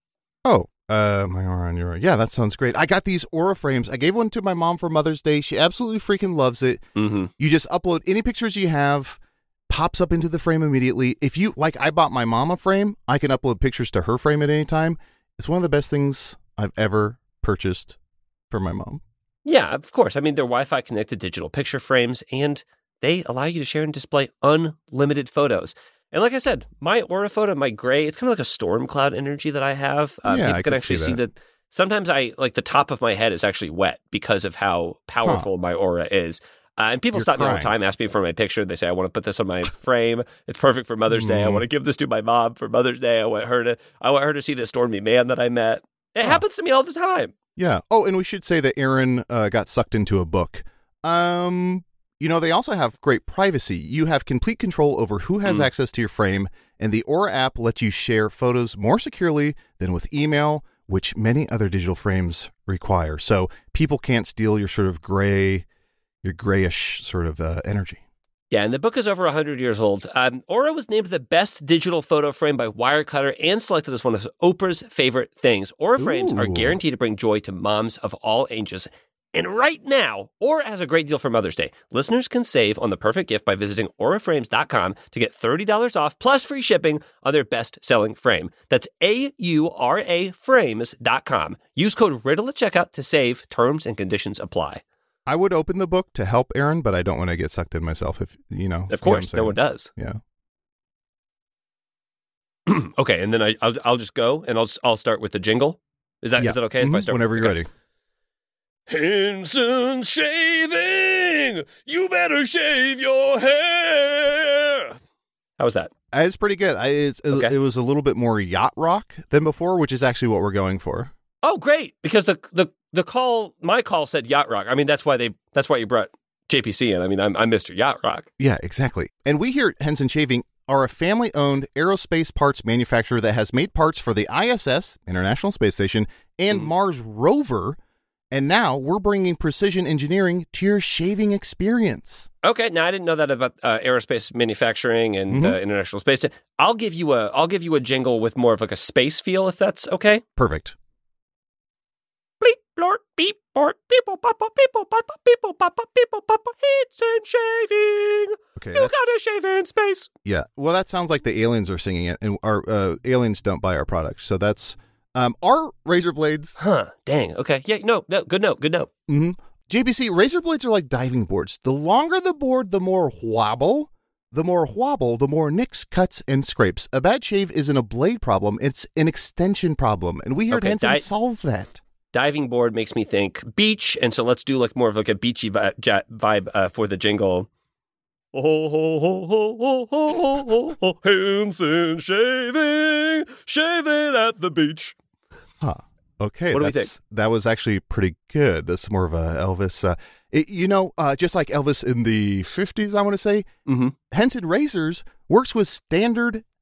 Oh, uh, my aura on your aura. Yeah, that sounds great. I got these aura frames. I gave one to my mom for Mother's Day. She absolutely freaking loves it. Mm-hmm. You just upload any pictures you have, pops up into the frame immediately. If you, like I bought my mom a frame, I can upload pictures to her frame at any time. It's one of the best things I've ever purchased for my mom. Yeah, of course. I mean, they're Wi-Fi connected digital picture frames, and they allow you to share and display unlimited photos. And like I said, my aura photo, my gray, it's kind of like a storm cloud energy that I have. Uh, Yeah, people I can could actually see see that. that. Sometimes I, like the top of my head is actually wet because of how powerful my aura is. Uh, and people You're stop me all the crying. time, ask me for my picture. They say, I want to put this on my frame. It's perfect for Mother's Day. I Mm. want to give this to my mom for Mother's Day. I want her to, I want her to see this stormy man that I met. It Huh. happens to me all the time. Yeah. Oh, and we should say that Aaron uh, got sucked into a book. Um, you know, they also have great privacy. You have complete control over who has Mm. access to your frame, and the Aura app lets you share photos more securely than with email, which many other digital frames require. So people can't steal your sort of gray, your grayish sort of uh, energy. Yeah, and the book is over one hundred years old. Um, Aura was named the best digital photo frame by Wirecutter and selected as one of Oprah's favorite things. Aura frames are Ooh. guaranteed to bring joy to moms of all ages. And right now, Aura has a great deal for Mother's Day. Listeners can save on the perfect gift by visiting aura frames dot com to get thirty dollars off plus free shipping on their best-selling frame. That's A U R A frames dot com. Use code RIDDLE at checkout to save. Terms and conditions apply. I would open the book to help Aaron, but I don't want to get sucked in myself. If you know, Of you know what course, I'm no one saying. does. Yeah. Okay, and then I, I'll, I'll just go and I'll I'll start with the jingle. Is that is Yeah. that okay if I Mhm. start Whenever with, you're okay. ready. Henson Shaving, you better shave your hair. How was that? Uh, It's pretty good. I, it's, it- Okay. It was a little bit more yacht rock than before, which is actually what we're going for. Oh, great! Because the the the call, my call said yacht rock. I mean, that's why they that's why you brought J P C in. I mean, I'm I'm Mister Yacht Rock. Yeah, exactly. And we here at Henson Shaving are a family-owned aerospace parts manufacturer that has made parts for the I S S, International Space Station, and Mm. Mars rover. And now we're bringing precision engineering to your shaving experience. Okay, now I didn't know that about uh, aerospace manufacturing and Mhm. uh, international space. I'll give you a I'll give you a jingle with more of like a space feel, if that's okay. Perfect. Bleep, blort, beep, bort, people, papa, people, papa, people, papa, people, papa, hits and shaving. Okay. You that- gotta shave in space. yeah. Well, that sounds like the aliens are singing it, and our uh, aliens don't buy our product. So that's um, our razor blades. Huh, dang. Okay. Yeah, no, no, good note, good note. Mm-hmm. J B C, razor blades are like diving boards. The longer the board, the more wobble. The more wobble, the more nicks, cuts, and scrapes. A bad shave isn't a blade problem. It's an extension problem. And we here Okay, at Henson di- solve that. Diving board makes me think beach, and so let's do like more of like a beachy vi- ja- vibe uh, for the jingle. Oh, ho, ho, ho, ho, ho, ho, ho, Henson shaving, shaving at the beach. Huh. Okay. What do we that's, That was actually pretty good. That's more of a Elvis. Uh, it, you know, uh, just like Elvis in the fifties, I want to say, Mm-hmm. Henson Razors works with standard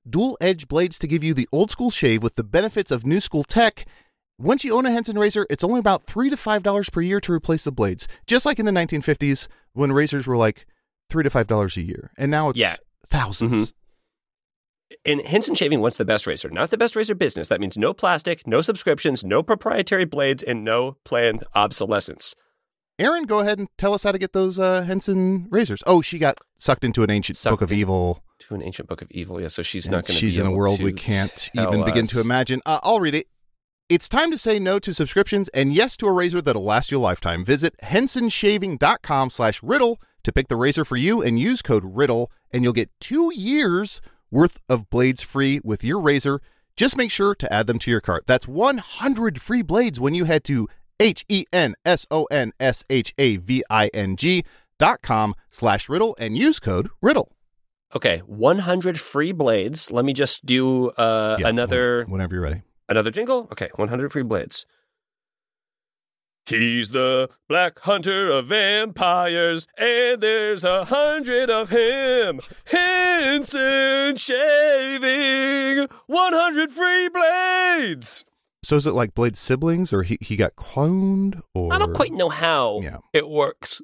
dual-edged blades to give you the old-school shave with the benefits of new-school tech. Once you own a Henson razor, it's only about three to five dollars per year to replace the blades, just like in the nineteen fifties when razors were like three to five dollars a year, and now it's Yeah. thousands. Mhm. And Henson Shaving wants the best razor, not the best razor business. That means no plastic, no subscriptions, no proprietary blades, and no planned obsolescence. Aaron, go ahead and tell us how to get those uh, Henson razors. Oh, she got sucked into an ancient Sucked book of in- evil. To an ancient book of evil, yeah. So she's and not going to. She's be in a able world to we can't tell even begin to us. imagine. Uh, I'll read it. It's time to say no to subscriptions and yes to a razor that'll last you a lifetime. Visit hensonshaving.com slash riddle to pick the razor for you and use code riddle, and you'll get two years worth of blades free with your razor. Just make sure to add them to your cart. That's one hundred free blades when you head to H-E-N-S-O-N-S-H-A-V-I-N-G dot com slash riddle and use code riddle. Okay, one hundred free blades. Let me just do uh, Yeah, another Whenever you're ready. another jingle. Okay, one hundred free blades. He's the Black Hunter of vampires, and there's a hundred of him. Henson Shaving, one hundred free blades. So is it like Blade siblings, or he, he got cloned? Or I don't quite know how Yeah. it works.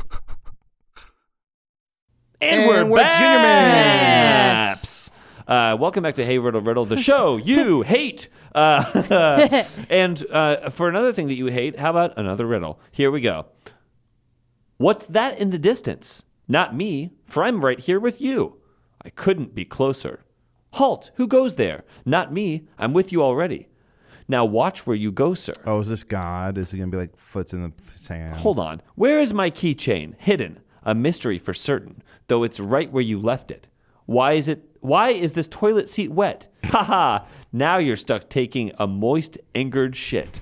And, And we're, we're back. Junior Maps. Uh, welcome back to Hey Riddle Riddle, the show you hate. Uh, and uh, for another thing that you hate, how about another riddle? Here we go. What's that in the distance? Not me, for I'm right here with you. I couldn't be closer. Halt, who goes there? Not me, I'm with you already. Now watch where you go, sir. Oh, is this God? Is he going to be like foots in the sand? Hold on. Where is my keychain? Hidden. A mystery for certain, though it's right where you left it. Why is it? Why is this toilet seat wet? Ha ha! Now you're stuck taking a moist, angered shit.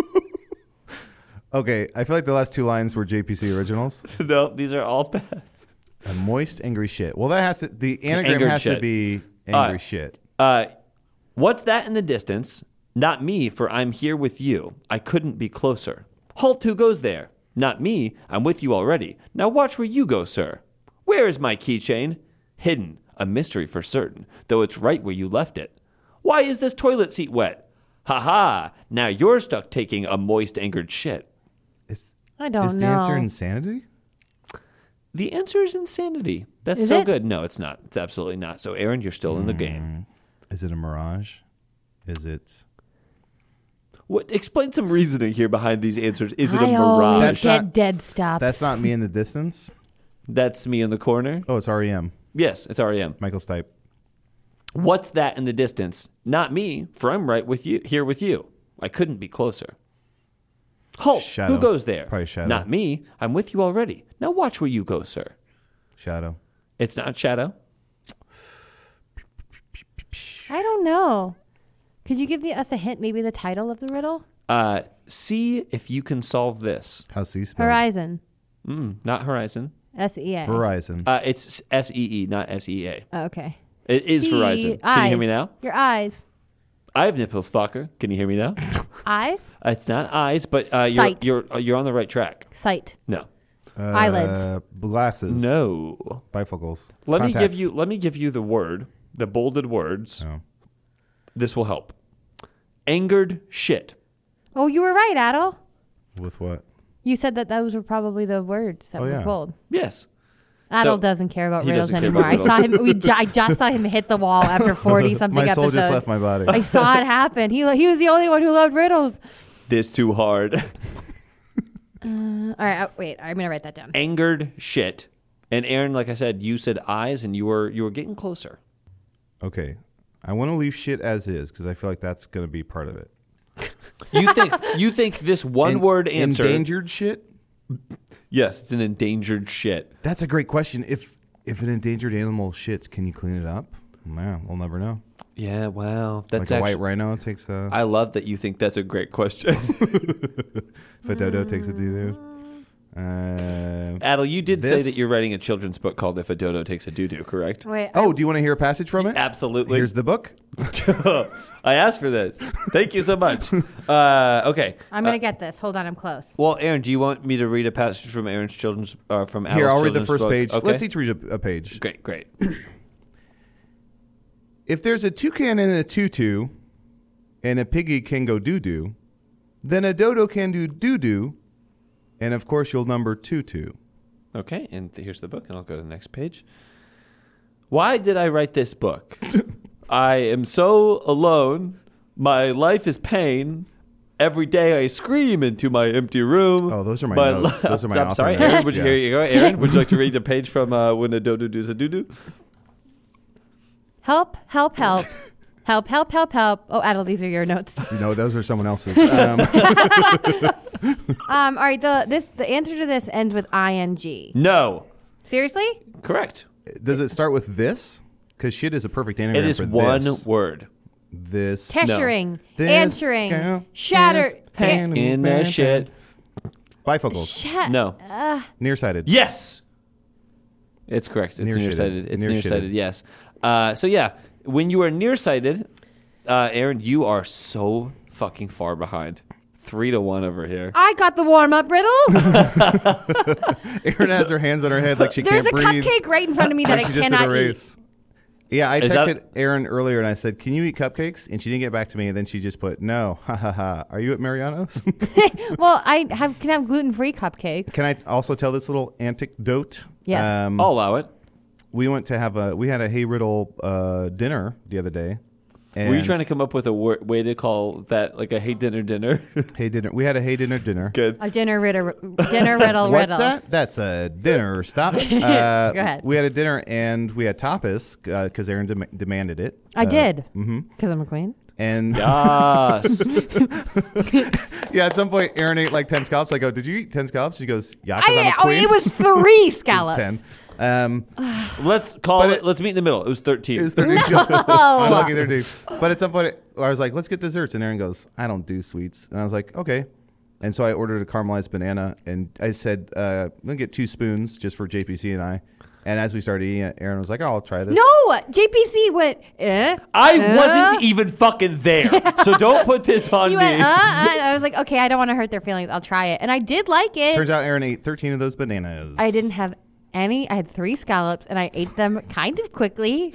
Okay, I feel like the last two lines were J P C originals. No, these are all bad. A moist, angry shit. Well, that has to, the anagram Angered has to shit. be angry Uh, shit. Uh, what's that in the distance? Not me, for I'm here with you. I couldn't be closer. Halt, who goes there? Not me, I'm with you already. Now watch where you go, sir. Where is my keychain? Hidden. A mystery for certain, though it's right where you left it. Why is this toilet seat wet? Ha ha! Now you're stuck taking a moist, angered shit. It's, I don't is the know. answer insanity? The answer is insanity. That's Is so it? good. No, it's not. It's absolutely not. So, Aaron, you're still in the game. Is it a mirage? Is it... What? Explain some reasoning here behind these answers. Is it a I mirage? always That's get not- dead stops. That's not me in the distance? That's me in the corner. Oh, it's R E M. Yes, it's R E M. Michael Stipe. What's that in the distance? Not me, for I'm right with you here with you. I couldn't be closer. Halt! Shadow. Who goes there? Probably Shadow. Not me. I'm with you already. Now watch where you go, sir. Shadow. It's not Shadow. I don't know. Could you give me, us a hint? Maybe the title of the riddle? Uh, see if you can solve this. How's he spelled? Horizon. Mm, not Horizon. S E A. Verizon. Uh, it's S E E, not S E A. Oh, okay. It is See, Verizon. Can eyes. you hear me now? Your eyes. I have nipples, fucker. Can you hear me now? Eyes? Uh, it's not eyes, but uh, you're Sight. you're uh, you're on the right track. Sight. No, Uh, eyelids. Glasses. no. Bifocals. Let me give Contacts. you let me give you the word, the bolded words. Oh. This will help. Angered shit. Oh, you were right, Adel. With what? You said that those were probably the words that Oh, were yeah. pulled. Yes. Adel So- doesn't care about He riddles doesn't care anymore. about I saw him. We ju- I just saw him hit the wall after forty something My episodes. soul just left my body. I saw it happen. He he was the only one who loved riddles. This too hard. Uh, all right, uh, wait. I'm gonna write that down. Angered shit. And Aaron, like I said, you said eyes, and you were you were getting closer. Okay. I want to leave shit as is because I feel like that's going to be part of it. You think you think this one En- word answer? Endangered shit? Yes, it's an endangered shit. That's a great question. If if an endangered animal shits, can you clean it up? Man, we'll never know. Yeah, wow, that's like a actually. white rhino takes a... I love that you think that's a great question. if a dodo takes a doo-doo. Uh, Adel, you did say This- that you're writing a children's book called "If a Dodo Takes a Doo Doo," correct? Wait. oh, do you want to hear a passage from it? Absolutely. Here's the book. I asked for this. Thank you so much. Uh, okay. I'm gonna get this. Hold on, I'm close. Well, Aaron, do you want me to read a passage from Aaron's children's uh, from Adel's Here, I'll read the children's first book? page. Okay. Let's each read a, a page. Great, great. If there's a toucan in a tutu and a piggy can go doo-doo, then a dodo can do doo-doo, and of course you'll number two-two. Okay, and th- here's the book, and I'll go to the next page. Why did I write this book? I am so alone. My life is pain. Every day I scream into my empty room. Oh, those are my notes. Those are my I'm author sorry, notes, Aaron, would you, yeah. here you go. Aaron, would you like to read a page from uh, When a Dodo Does a Doo-Doo? Help, help, help. Help, help, help, help. Oh, Adel, these are your notes. No, those are someone else's. Um, Um, all right, the this the answer to this ends with ing. No. Seriously? Correct. does it start with this? Because shit is a perfect anagram It is for one this. word. This. Teshering, This answering, girl shatter. is hand- In the shit. Bifocals. Sha- No. Nearsighted. Yes. It's correct. It's Nearsighted. nearsighted. It's Nearsighted. nearsighted, yes. Uh, so, yeah, when you are nearsighted, uh, Aaron, you are so fucking far behind. Three to one over here. I got the warm up riddle. Erin has her hands on her head like she There's can't a breathe. cupcake right in front of me that Like I she just did a cannot eat. race. Yeah, I Is texted that- Erin earlier and I said, "Can you eat cupcakes?" And she didn't get back to me. And then she just put, "No, ha ha ha. Are you at Mariano's?" Well, I have can have gluten free cupcakes. Can I also tell this little anecdote? Yes. Um, I'll allow it. we went to have a we had a Hey Riddle uh, dinner the other day. And Were you trying to come up with a wor- way to call that like a hey dinner dinner? Hey dinner? We had a Hey Dinner dinner. Good. A dinner riddle, dinner riddle What's riddle. that? That's a dinner. Stop. Uh, Go ahead. We had a dinner and we had tapas because Erin dem- demanded it. I Uh, did Mm-hmm. because I'm a queen. And Yes. yeah, at some point, Erin ate like ten scallops. I go, "Did you eat ten scallops?" She goes, "Yeah, 'cause I'm I, a oh, queen." it was three It was scallops. ten. Um, let's call But it, it- let's meet in the middle. It was thirteen. it was thirty scallops. I'm lucky they're due. But at some point, I was like, "Let's get desserts," and Erin goes, "I don't do sweets," and I was like, "Okay." And so I ordered a caramelized banana, and I said, uh, "I'm gonna get two spoons just for J P C and I." And as we started eating it, Erin was like, "Oh, I'll try this." No, J P C went. Eh? I Uh? wasn't even fucking there. So don't put this on You me. went. Uh, uh, I was like, okay, I don't want to hurt their feelings. I'll try it, and I did like it. Turns out Erin ate thirteen of those bananas. I didn't have any. I had three scallops, and I ate them kind of quickly.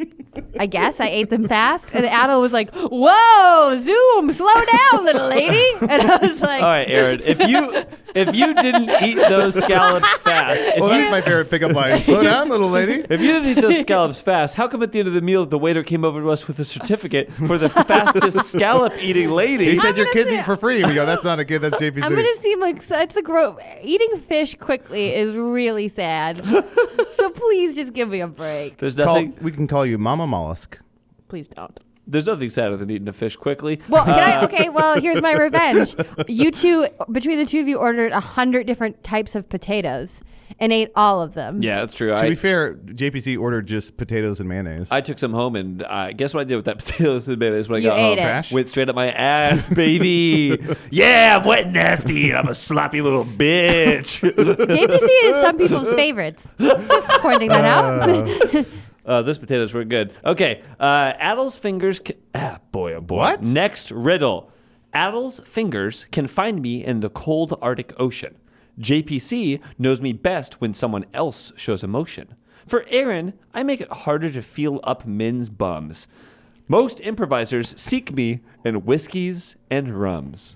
I guess I ate them fast, and Adel was like, "Whoa, zoom, slow down, little lady," and I was like, All right, Aaron. If you if you didn't eat those scallops fast, if Well, you, that's my favorite pickup line. Slow down, little lady. if you didn't eat those scallops fast, how come at the end of the meal the waiter came over to us with a certificate for the fastest scallop eating lady? He said your gonna kids say- eat for free. And we go, "That's not a kid. That's J P C." I'm gonna seem like such a gross. Eating fish quickly is really sad. So please just give me a break. There's Call, nothing. we can call you Mama Mollusk. Please don't. There's nothing sadder than eating a fish quickly. Well, can I, okay. Well, here's my revenge. You two, between the two of you, ordered a hundred different types of potatoes and ate all of them. Yeah, that's true. To I, be fair, J P C ordered just potatoes and mayonnaise. I took some home, and uh, guess what I did with that potatoes and mayonnaise when I You got ate home? it. Trash? Went straight up my ass, baby. Yeah, I'm wet and nasty. I'm a sloppy little bitch. J P C is some people's favorites. Just pointing that out. Uh, those potatoes were good. Okay, uh, Adel's fingers. Can, ah, boy, oh boy. What? Next riddle. Adel's fingers can find me in the cold Arctic Ocean. J P C knows me best when someone else shows emotion. For Aaron, I make it harder to feel up men's bums. Most improvisers seek me in whiskeys and rums.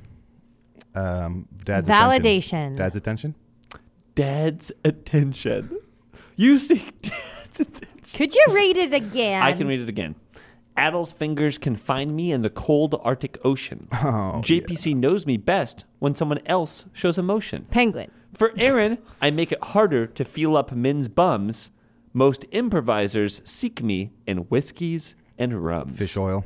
um, dad's Validation. Attention. Dad's attention. Dad's attention. You seek dad's attention. Could you read it again? I can read it again. Adel's fingers can find me in the cold Arctic Ocean. Oh, J P C knows me best when someone else shows emotion. Penguin. For Aaron, I make it harder to feel up men's bums. Most improvisers seek me in whiskeys and rums. Fish oil.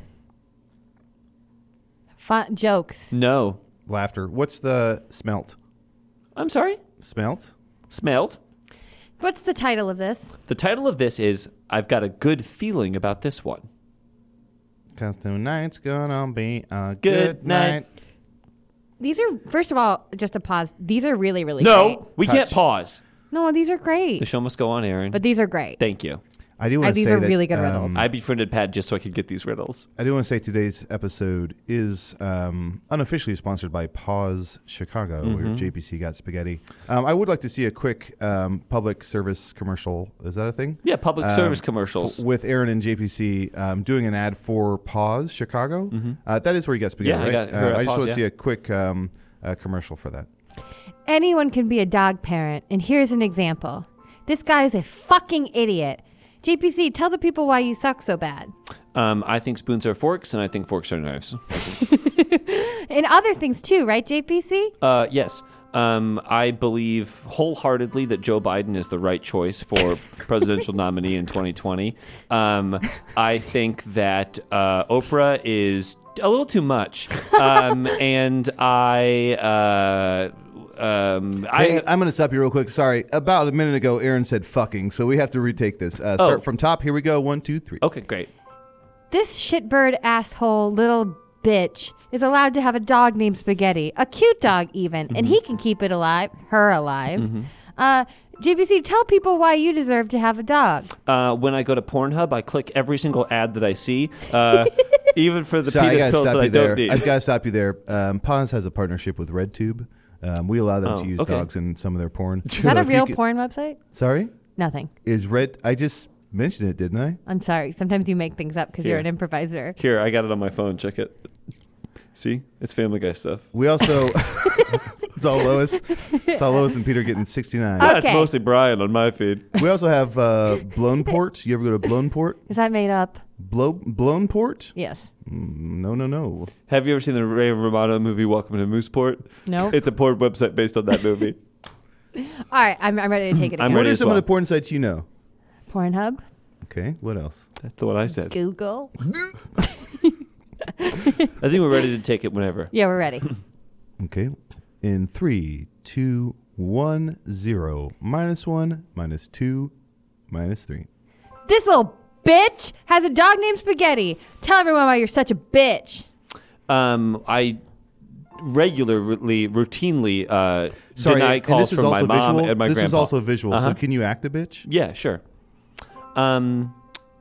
Fun jokes. No. Laughter. What's the smelt? I'm sorry? Smelt? Smelled? What's the title of this? The title of this is I've Got a Good Feeling About This One. Cause tonight's gonna be a Good good, night. night. These are, first of all, just a pause. These are really, really No, great. we Touch. can't pause. No, these are The great. show must go on, Aaron. But these are great. Thank you. I do want to these say are that, really good um, riddles. I befriended Pat just so I could get these riddles. I do want to say today's episode is um, unofficially sponsored by Pause Chicago, Mm-hmm. where J P C got spaghetti. Um, I would like to see a quick um, public service commercial. Is that a thing? Yeah, public Um, service commercials. f- with Aaron and J P C um, doing an ad for Pause Chicago. Uh, that is where you got spaghetti, Mm-hmm. Yeah, I right? got her Uh, at I just Pause, want to yeah. see a quick um, uh, commercial for that. Anyone can be a dog parent, and here's an example. This guy is a fucking idiot. J P C, tell the people why you suck so bad. Um, I think spoons are forks, and I think forks are knives. And other things too, right, J P C? Uh, yes. Um, I believe wholeheartedly that Joe Biden is the right choice for presidential nominee in twenty twenty. Um, I think that uh, Oprah is a little too much. Um, and I... Uh, um, Hey, I I'm going to stop you real quick. Sorry. About a minute ago, Aaron said fucking, so we have to retake this. Uh, start Oh. from top. Here we go. One, two, three. Okay, great. This shitbird asshole little bitch is allowed to have a dog named Spaghetti, a cute dog even, and he can keep it alive, her alive. Uh, J P C, tell people why you deserve to have a dog. Uh, when I go to Pornhub, I click every single ad that I see, uh, even for the Sorry, I penis got to pills stop that I you there. don't need. I've got to stop you there. Um, Pause has a partnership with RedTube. Um, we allow them Oh, to use okay. dogs in some of their porn. Is that a real porn website? Sorry? Nothing. Is Red... I just mentioned it, didn't I? I'm sorry. Sometimes you make things up because you're Here. an improviser. Here, I got it on my phone. Check it. See? It's Family Guy stuff. We also... it's all Lois. It's all Lois and Peter getting sixty-nine. Oh. Yeah, it's Okay. mostly Brian on my feed. We also have uh, Blownport. You ever go to Blownport? Is that made up? Blow Blownport? Yes. No, no, no. Have you ever seen the Ray Romano movie Welcome to Mooseport? No. It's a porn website based on that movie. All right. I'm, I'm ready to take it I'm again. What ready are as some well. of the porn sites you know? Pornhub, Okay, what else? That's the one I said. Google. I think we're ready to take it whenever. Yeah, we're ready. Okay. In three, two, one, zero. Minus one, minus two, minus three. This little bitch has a dog named Spaghetti. Tell everyone why you're such a bitch. Um, I regularly, routinely uh, Sorry, deny and calls this is from my also mom visual. and my this grandpa. is also visual. Uh-huh. So can you act a bitch? Yeah, sure. Um,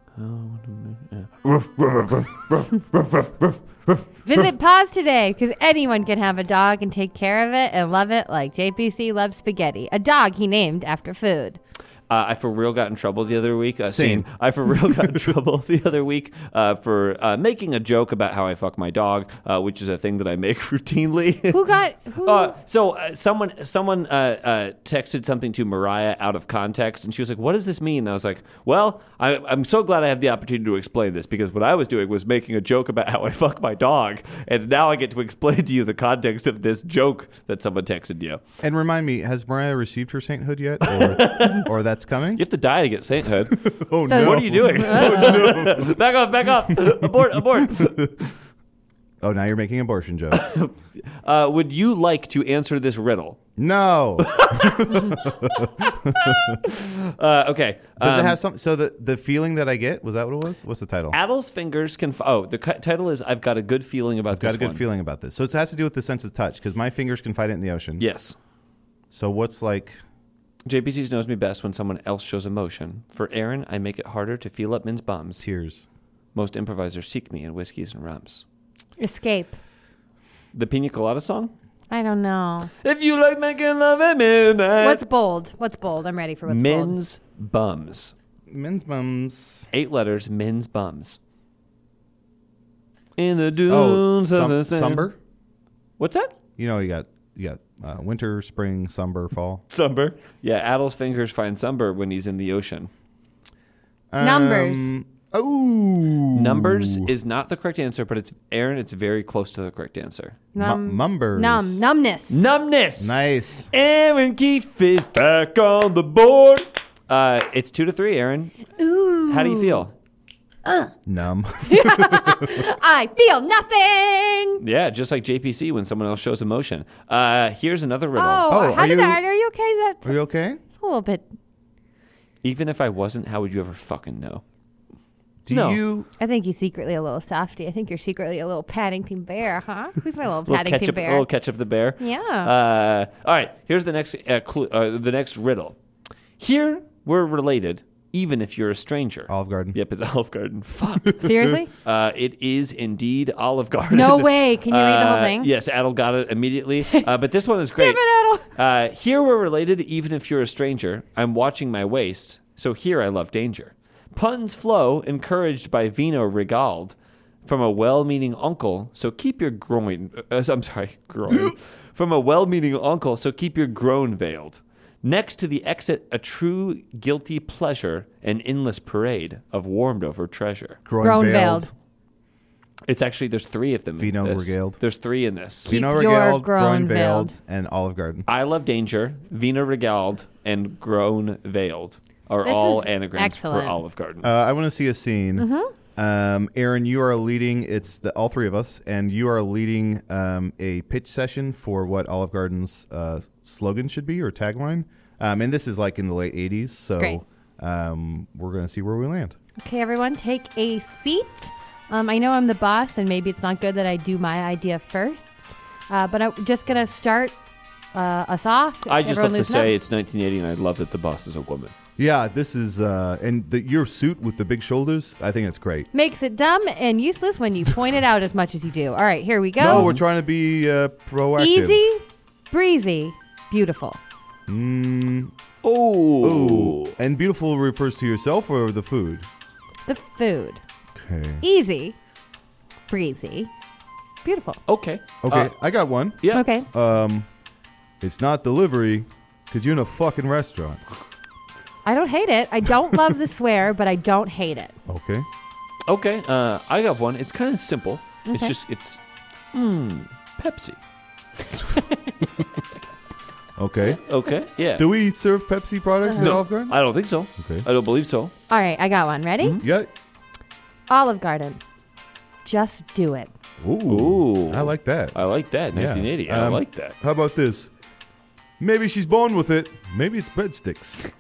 Visit Paws today because anyone can have a dog and take care of it and love it like J P C loves spaghetti, a dog he named after food. Uh, I for real got in trouble the other week. Uh, Same. seeing- I for real got in trouble the other week uh, for uh, making a joke about how I fuck my dog, uh, which is a thing that I make routinely. Who got who? Uh, so uh, someone someone uh, uh, texted something to Mariah out of context, and she was like, "What does this mean?" And I was like, "Well, I, I'm so glad I have the opportunity to explain this because what I was doing was making a joke about how I fuck my dog, and now I get to explain to you the context of this joke that someone texted you. And remind me, has Mariah received her sainthood yet, or, or that's coming? You have to die to get sainthood. Oh So- no! What are you doing? Back off! Back off! Abort! Abort! Oh, now you're making abortion jokes. Uh, would you like to answer this riddle? No. Uh, okay. Does Um, it have some? So the the feeling that I get, was that what it was? What's the title? Adel's fingers can. F- oh, the cu- title is "I've got a good feeling about Got this a good one." feeling about this. So it has to do with the sense of touch because my fingers can fight it in the ocean. Yes. So what's like? J P C knows me best when someone else shows emotion. For Aaron, I make it harder to feel up men's bums. Tears. Most improvisers seek me in whiskeys and rums. Escape. The Pina Colada song? I don't know. If you like making love at midnight. What's bold? What's bold? I'm ready for what's bold. men's bums? Men's bums. Eight letters, men's bums. In the Oh, dunes of sum, the sand. sumber. What's that? You know, you got you got uh, winter, spring, summer, fall. Sumber. Yeah, Adel's fingers find sumber when he's in the ocean. Numbers. Um, oh, Numbers is not the correct answer, but it's Aaron. It's very close to the correct answer. Num- mumbers. Numb. Numbness. Numbness. Nice. Aaron Keefe is back on the board. Uh, it's two to three, Aaron. Ooh. How do you feel? Numb. I feel nothing. Yeah, just like J P C when someone else shows emotion. Uh, here's another riddle. Oh, Oh, how are did you- that? Are you okay? That's Are you okay? it's a little bit. Even if I wasn't, how would you ever fucking know? Do No. you? I think he's secretly a little softy. I think you're secretly a little Paddington Bear, huh? Who's my little Little Paddington ketchup, Bear? little ketchup the bear. Yeah. Uh, all right. Here's the next uh, clue, uh, the next riddle. Here we're related, even if you're a stranger. Olive Garden. Yep, it's Olive Garden. Fuck. Seriously? Uh, it is indeed Olive Garden. No way. Can you read the whole Uh, thing? Yes, Adel got it immediately. Uh, but this one is great. Damn it, Adel. Uh, here we're related, even if you're a stranger. I'm watching my waist, so here I love danger. Puns flow, encouraged by vino regaled from a well-meaning uncle. So keep your groin. Uh, I'm sorry, groin. From a well-meaning uncle, so keep your groan veiled. Next to the exit, a true guilty pleasure, an endless parade of warmed-over treasure. Grown, Grown veiled. veiled. It's actually, there's three of them. in Vino this. regaled. There's three in this. Keep Vino your regaled, grown grown veiled, veiled. and Olive Garden. I love danger, Vino regaled, and grown veiled are This all is anagrams excellent. for Olive Garden. Uh, I want to see a scene. Mm-hmm. Um, Aaron, you are leading. It's the all three of us, and you are leading um, a pitch session for what Olive Garden's uh, slogan should be or tagline. Um, and this is like in the late eighties, so Great. um, we're going to see where we land. Okay, everyone, take a seat. Um, I know I'm the boss, and maybe it's not good that I do my idea first, uh, but I'm just going to start uh, us off. I just Everyone love to loosen say up. it's nineteen eighty, and I love that the boss is a woman. Yeah, this is uh, and the, your suit with the big shoulders. I think it's great. Makes it dumb and useless when you point it out as much as you do. All right, here we go. No, we're trying to be uh, proactive. Easy, breezy, beautiful. Mm, Oh. ooh. And beautiful refers to yourself or the food? The food. Okay. Easy, breezy, beautiful. Okay. Okay, Uh, I got one. yeah. Okay. Um, it's not delivery because you're in a fucking restaurant. I don't hate it. I don't love the swear, but I don't hate it. Okay. Okay. Uh, I got one. It's kind of simple. It's Okay. just, it's, mmm, Pepsi. Okay. Okay. Yeah. Do we serve Pepsi products at No, Olive Garden? I don't think so. Okay. I don't believe so. All right, I got one. Ready? Yeah. Olive Garden. Just do it. Ooh. Ooh. I like that. I like that. Yeah. nineteen eighty. I Um, like that. How about this? Maybe she's born with it. Maybe it's breadsticks.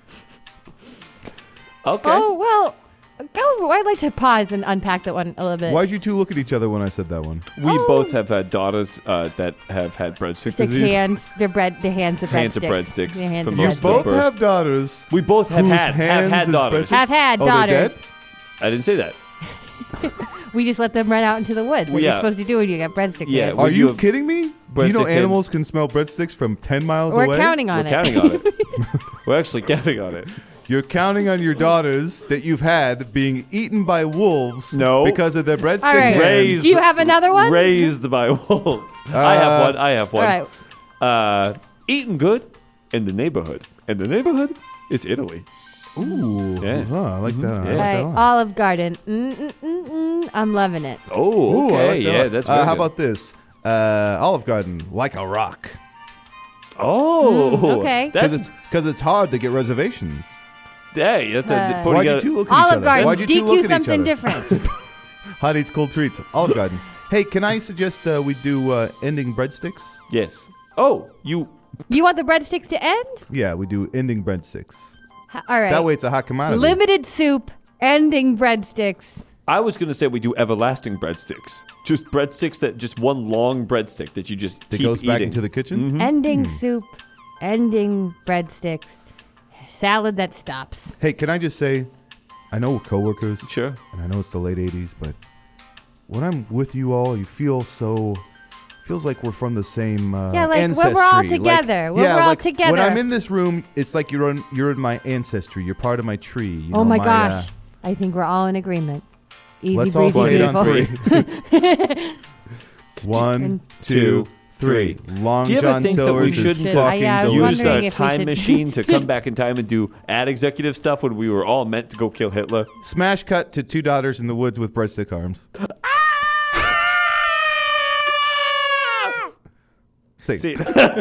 Okay. Oh, well, go. I'd like to pause and unpack that one a little bit. Why'd you two look at each other when I said that one? We Oh. both have had daughters uh, that have had breadstick It's like disease. hands, the bread, the hands of breadsticks. Hands of breadsticks The hands from of You most breadsticks. of both birth. have daughters. We both have Whose had have hands had is daughters. breadsticks? Have had Oh, they're daughters. dead? I didn't say that. We just let them run out into the woods. What Yeah. you're supposed to do when you got breadstick Yeah, hands. Well, Are you you have kidding me? Do you breadstick know animals hands. can smell breadsticks from ten miles We're away? counting on We're it. counting on it. We're actually counting on it. You're counting on your daughters that you've had being eaten by wolves No. because of their breadstick All right. hands. Raised- Do you have another one? Raised by wolves. I have one. I have All one. right. Uh, eating good in the neighborhood. And the neighborhood is Italy. Ooh. Yeah. Huh, I like that. I Yeah. like All that right. a lot. Olive Garden. Mm, mm, mm, mm. I'm loving it. Oh, Ooh, I okay. like that a yeah, lot. that's uh, very How good. about this? Uh, Olive Garden, like a rock. Oh, Mm, okay. Because That's it's, 'cause it's hard to get reservations. hey, that's a Uh, putting Why'd you out- two look at each Olive other? Garden. Why'd you two D look Q at each something other? different. Hot Eats Cold Treats. Olive Garden. Hey, can I suggest uh, we do uh, ending breadsticks? Yes. Oh, you. You want the breadsticks to end? Yeah, we do ending breadsticks. H- All right. That way it's a hot commodity. Limited soup, ending breadsticks. I was gonna say we do everlasting breadsticks. Just breadsticks that just one long breadstick that you just that keep goes back eating. into the kitchen. Mm-hmm. Ending Hmm. soup, ending breadsticks, salad that stops. Hey, can I just say, I know we're coworkers, Sure. and I know it's the late eighties, but when I'm with you all, you feel so. Feels like we're from the same uh, Yeah, like when ancestry. we're all Like- together. When yeah, we're all like, together. When I'm in this room, it's like you're in, you're in my ancestry. You're part of my tree. You Oh know, my uh, gosh. I think we're all in agreement. Easy, Let's all breezy, say it on beautiful. three. One, And two, three. Long Do you ever John think that we Silver's is shouldn't fucking Yeah, I was use delicious. wondering a if we time should- machine to come back in time and do ad executive stuff when we were all meant to go kill Hitler? Smash cut to two daughters in the woods with breadstick arms. Say, See,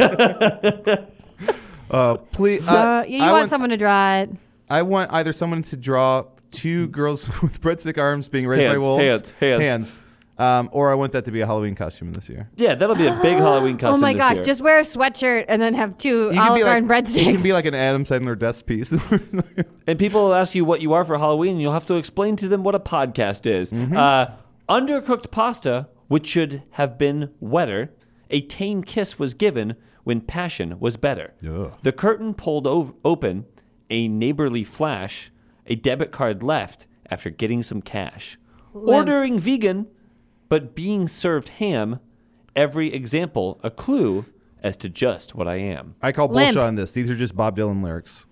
uh, please. So, Uh, you I want, someone to draw it. I want either someone to draw two girls with breadstick arms being raised by Hands, wolves. hands, hands. hands. Um, or I want that to be a Halloween costume this year. yeah, that'll be a big Halloween costume. Oh my this gosh, year. just wear a sweatshirt and then have two Olive Garden like, breadsticks. you can be like an Adam Sandler desk piece. And people will ask you what you are for Halloween, and you'll have to explain to them what a podcast is. Mm-hmm. Uh, undercooked pasta, which should have been wetter, a tame kiss was given when passion was better. Ugh. The curtain pulled o- open, a neighborly flash, a debit card left after getting some cash. Ordering vegan, but being served ham. Every example a clue as to just what I am. I call Limp. bullshit on this. These are just Bob Dylan lyrics.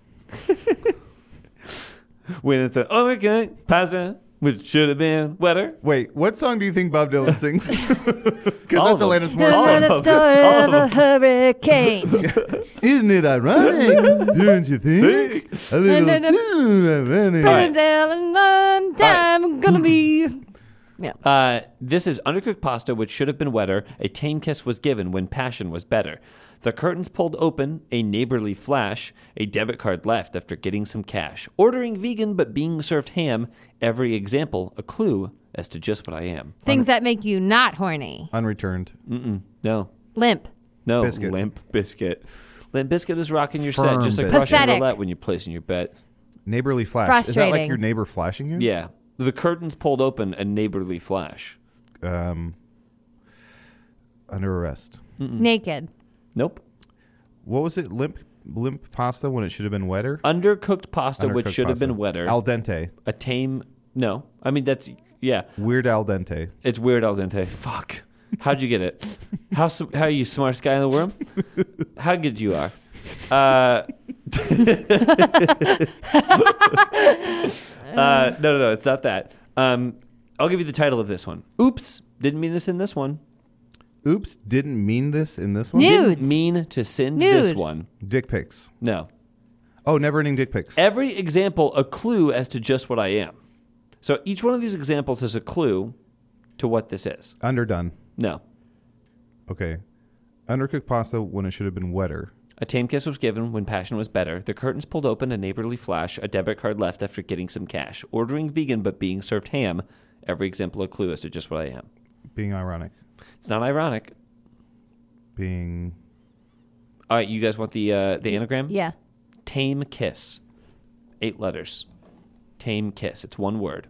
When it's a oh my god, pasta, which should have been wetter. Wait, what song do you think Bob Dylan sings? Because All of that's them. Alanis This Morissette. is the story of a hurricane. Isn't it ironic? Don't you think? A little And then- too ironic. Right. And one time I'm gonna be. Yeah. Uh, this is undercooked pasta, which should have been wetter. A tame kiss was given when passion was better. The curtains pulled open, a neighborly flash, a debit card left after getting some cash. Ordering vegan but being served ham, every example a clue as to just what I am. Things that make you not horny. Unreturned. Mm-mm. No. Limp. No. Biscuit. Limp Biscuit. Limp Biscuit is rocking your Firm set, just like biscuit. Russian Pathetic. roulette when you're placing your bet. Neighborly flash. Is that like Frustrating. your neighbor flashing you? Yeah. The curtains pulled open, a neighborly flash. Um, under arrest. Naked. Nope. What was it? Limp limp pasta when it should have been wetter? Undercooked pasta, which Undercooked should have pasta. been wetter. Al dente. a tame. No. I mean, that's. Yeah. Weird al dente. It's weird al dente. Fuck. How'd you get it? How sm- how are you, smartest guy in the world? How good you are. Uh, uh, no, no, no. It's not that. Um, I'll give you the title of this one. Oops. Didn't mean to send this one. Oops, didn't mean this in this one? Nude. Didn't mean to send this Nude. one. Dick pics. No. Oh, never ending dick pics. Every example a clue as to just what I am. So each one of these examples is a clue to what this is. Underdone. No. Okay. Undercooked pasta when it should have been wetter. A tame kiss was given when passion was better. The curtains pulled open, a neighborly flash, a debit card left after getting some cash. Ordering vegan but being served ham. Every example a clue as to just what I am. Being ironic. It's not ironic. Being All right, you guys want the uh, the anagram? Yeah. Tame kiss. Eight letters. Tame kiss. It's one word.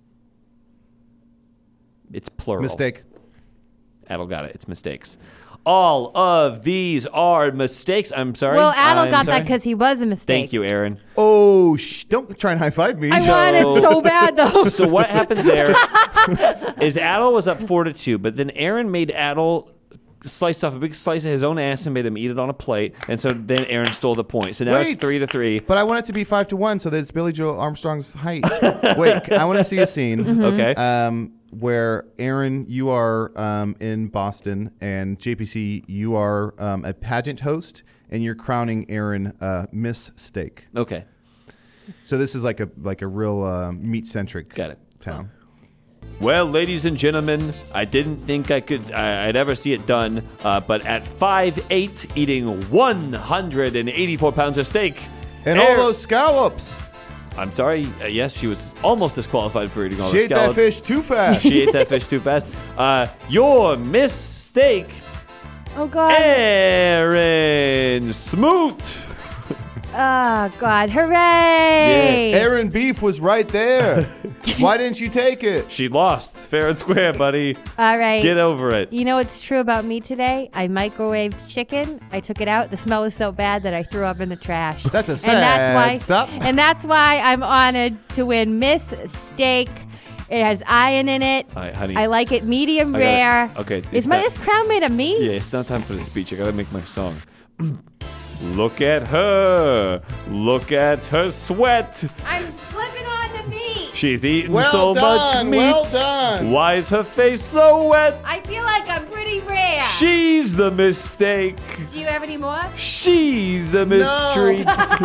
It's plural. mistake. Adel got it. It's mistakes. All of these are mistakes. I'm sorry. Well, Adel I'm got sorry. that because he was a mistake. Thank you, Aaron. Oh, sh- don't try and high five me. I So- wanted so bad though. So what happens there is Adel was up four to two, but then Aaron made Adel sliced off a big slice of his own ass and made him eat it on a plate, and so then Aaron stole the point. So now it's Wait. three to three. But I want it to be five to one so that it's Billy Joe Armstrong's height. Wait, I want to see a scene. Mm-hmm. Okay. Um, where Aaron, you are um, in Boston, and J P C, you are um, a pageant host, and you're crowning Aaron uh, Miss Steak. Okay. So this is like a like a real uh, meat centric Got it. town. Well, ladies and gentlemen, I didn't think I could, I, I'd ever see it done, uh, but at five eight, eating one hundred eighty-four pounds of steak. And Aar- all those scallops. I'm sorry. Uh, yes, she was almost disqualified for eating all She the ate that scallops. fish too fast. She ate that fish too fast. Uh, your mistake, Oh God. Aaron Smoot. Oh God. Hooray. Aaron Beef was right there. Why didn't you take it? She lost fair and square, buddy. All right. Get over it. You know what's true about me today? I microwaved chicken. I took it out. The smell was so bad that I threw up in the trash. That's a and that's sad why, stop. And that's why I'm honored to win Miss Steak. It has iron in it. All right, honey. I like it medium I gotta- rare. okay, Is it's my not- this crown made of me? Yeah, it's not time for the speech. I gotta make my song. Look at her. Look at her sweat. I'm slipping on the meat. She's eating Well so done, much meat. well done. Why is her face so wet? I feel like I'm pretty rare. She's the mistake. Do you have any more? She's a mistreat.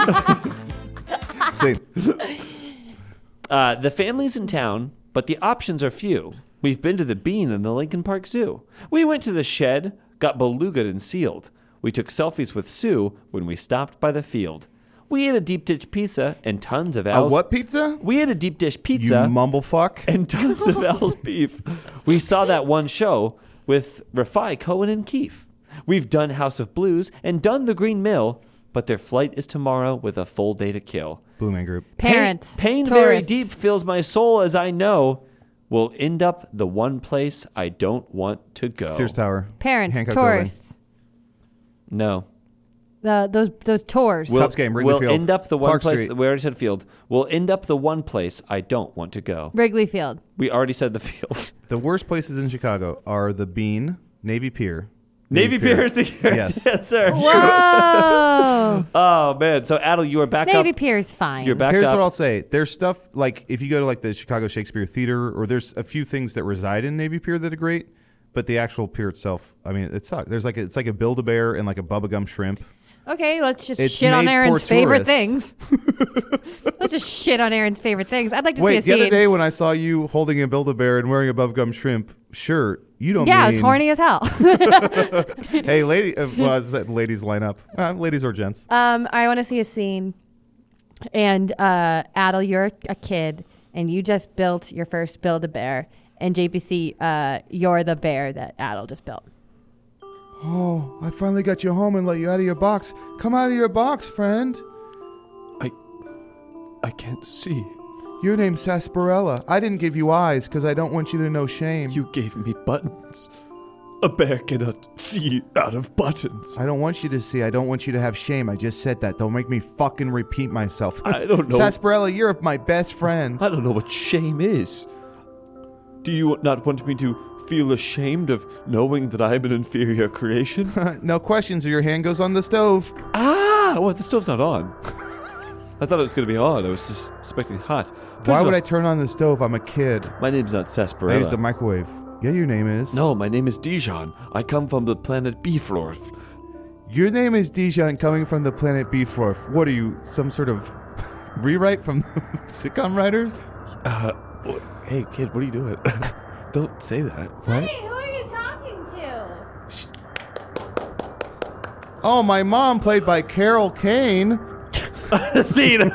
See, uh, the family's in town, but the options are few. We've been to the Bean and the Lincoln Park Zoo. We went to the shed, got belugaed and sealed. We took selfies with Sue when we stopped by the field. We ate a deep dish pizza and tons of a Al's. what pizza? We ate a deep dish pizza You mumblefuck. and tons of Al's beef. We saw that one show with Rafai, Cohen, and Keefe. We've done House of Blues and done The Green Mill, but their flight is tomorrow with a full day to kill. Blue Man Group. Parents. Pain, pain very tourists. deep fills my soul as I know will end up the one place I don't want to go. Sears Tower. Parents. Hancock Tourists. No. The those those tours. We'll, Cubs game, Wrigley we'll Field. end up the one Clark place. Street. We already said field. We'll end up the one place I don't want to go. Wrigley Field. We already said the field. The worst places in Chicago are the Bean, Navy Pier. Navy Pier is the Yes. answer. Whoa. Oh man! So Adel, you are back Navy up. Pier's fine. You're back Here's up. what I'll say. There's stuff like if you go to like the Chicago Shakespeare Theater, or there's a few things that reside in Navy Pier that are great, but the actual pier itself, I mean, it sucks. There's like a, it's like a Build-A-Bear and like a Bubba Gum Shrimp. Okay, let's just It's shit on made Aaron's for favorite tourists. things. Let's just shit on Aaron's favorite things. I'd like to Wait, see the a other scene. day when I saw you holding a Build-A-Bear and wearing a Bubba Gum Shrimp shirt, you don't yeah, I mean... was horny as hell. Hey, lady, uh, well, is that ladies line up? Uh, ladies or gents? um, I want to see a scene. And uh, Adel, you're a kid, and you just built your first Build-A-Bear. And J P C, uh, you're the bear that Adel just built. Oh, I finally got you home and let you out of your box. Come out of your box, friend. I, I can't see. Your name's Sarsaparilla. I didn't give you eyes because I don't want you to know shame. You gave me buttons. A bear cannot see out of buttons. I don't want you to see. I don't want you to have shame. I just said that. Don't make me fucking repeat myself. I don't know. Sarsaparilla, you're my best friend. I don't know what shame is. Do you not want me to feel ashamed of knowing that I am an inferior creation? No questions or your hand goes on the stove. Ah, well, the stove's not on. I thought it was going to be on. I was just expecting hot. First Why of would all, I turn on the stove? I'm a kid. My name's not I Sarsaparilla. use the microwave. Yeah, your name is. No, my name is Dijon. I come from the planet Bifrorth. Your name is Dijon, coming from the planet Bifrorth. What are you, some sort of rewrite from the sitcom writers? Uh, what? Hey, kid, what are you doing? Don't say that. What? Hey, who are you talking to? Oh, my mom, played by Carol Kane. Scene.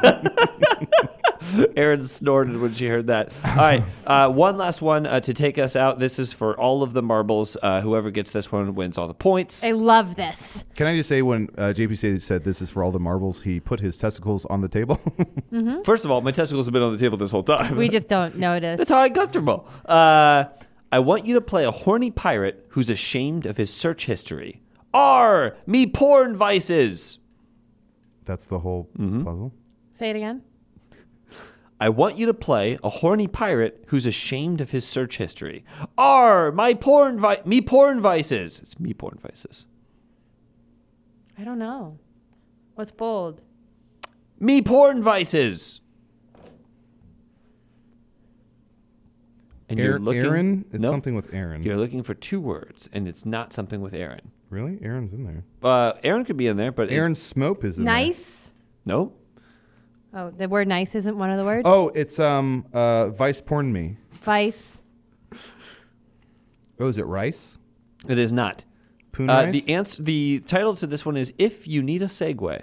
Erin snorted when she heard that. All right, uh, one last one uh, to take us out. This is for all of the marbles. Uh, whoever gets this one wins all the points. I love this. Can I just say, when uh, J P C said this is for all the marbles, he put his testicles on the table? First of all, my testicles have been on the table this whole time. We just don't notice. That's how I got comfortable. Uh, I want you to play a horny pirate who's ashamed of his search history. R, me porn vices. That's the whole puzzle. Say it again. I want you to play a horny pirate who's ashamed of his search history. R, my porn vi- me porn vices. It's me porn vices. I don't know. What's bold? Me porn vices. And you're Aaron, looking. Aaron? It's Nope. something with Aaron. You're looking for two words, and it's not something with Aaron. Really? Aaron's in there. Uh, Aaron could be in there, but it- Aaron Smope is in Nice. nope. Oh, the word nice isn't one of the words? there. Oh, it's um uh Vice Porn Me. Vice. Oh, is it Rice? It is not. Poon Uh, Rice? the answer, the title to this one is "If You Need a Segue."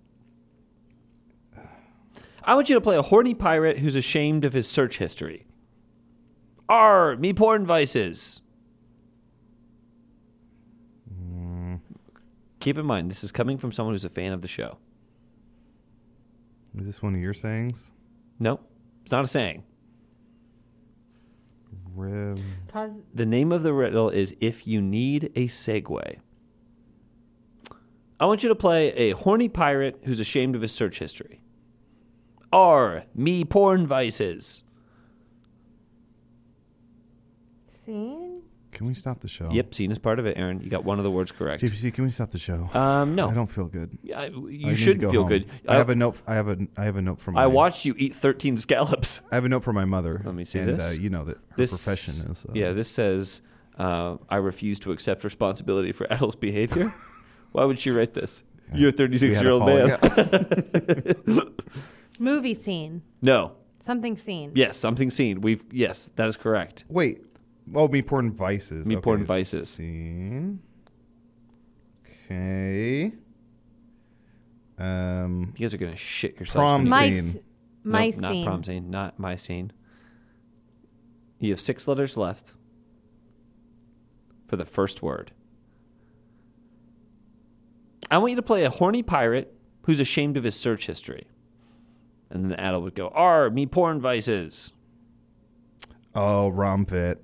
I want you to play a horny pirate who's ashamed of his search history. R, me porn vices. Mm. Keep in mind, this is coming from someone who's a fan of the show. Is this one of your sayings? Nope, it's not a saying. Rev. The name of the riddle is "If You Need a Segue." I want you to play a horny pirate who's ashamed of his search history. R, me porn vices. Scene? Can we stop the show? Yep, scene is part of it, Aaron. You got one of the words correct. J P C, can we stop the show? Um, no. I don't feel good. I- I you need to shouldn't go feel home. good. I have a note. I have a. I have a note from. I my, watched you eat thirteen scallops. I have a note from my mother. Let me see and, this. Uh, you know that her This profession is. Uh, yeah. This says, uh, "I refuse to accept responsibility for adult behavior." Why would she write this? You're a we thirty-six had year a old man. falling out. Movie scene. No. Something scene. Yes, something seen. We've yes, that is correct. Wait. Oh, me porn vices. Me okay, porn vices. Scene. Okay. Um. You guys are gonna shit yourselves. Prom My, scene. s- my Nope, scene. not prom scene. Not my scene. You have six letters left for the first word. I want you to play a horny pirate who's ashamed of his search history. And then the adult would go, R, me porn vices. Oh, Romfit.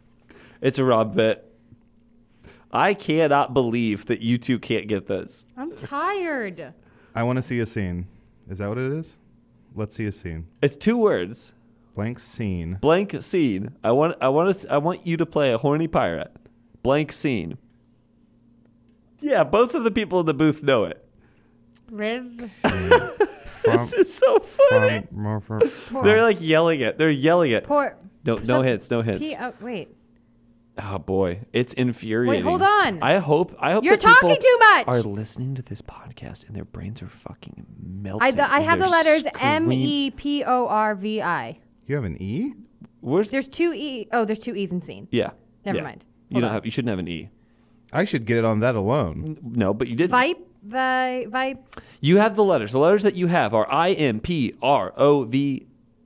It's a Rob Vitt. I cannot believe that you two can't get this. I'm I'm tired. I want to see a scene. Is that what it is? Let's see a scene. It's two words. Blank scene. Blank scene. I want. I want to. I want you to play a horny pirate. Blank scene. Yeah, both of the people in the booth know it. Riv. This is so funny. From, from, from, They're like yelling it. They're yelling it. Port. No, no Some- hits. No hits. P- oh, wait. Oh boy, it's infuriating. Wait, hold on. I hope. I hope You're that people talking too much. are listening to this podcast and their brains are fucking melting. I, the, I and have the they're letters scream- M E P O R V I. you have an E? Where's There's two E. Oh, there's two E's in scene. yeah? Never yeah. mind. You Hold don't on. have. You shouldn't have an E. I should get it on that alone. No, but you didn't. Vipe. Vi- Vipe. You have the letters. The letters that you have are I M P R O V.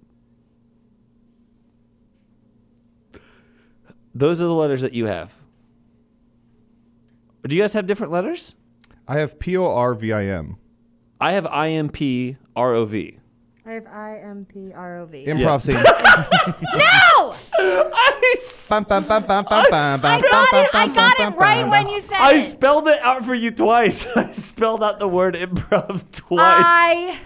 Those are the letters that you have. Do you guys have different letters? I have P O R V I M. I have I M P R O V. I have I M P R O V. Improv scene. No! I, s- Bum, bum, bum, bum, bum, bum, I bum, got bum, it. I bum, got bum, it right bum, when bum. you said I it. spelled it out for you twice. I spelled out the word improv twice. I.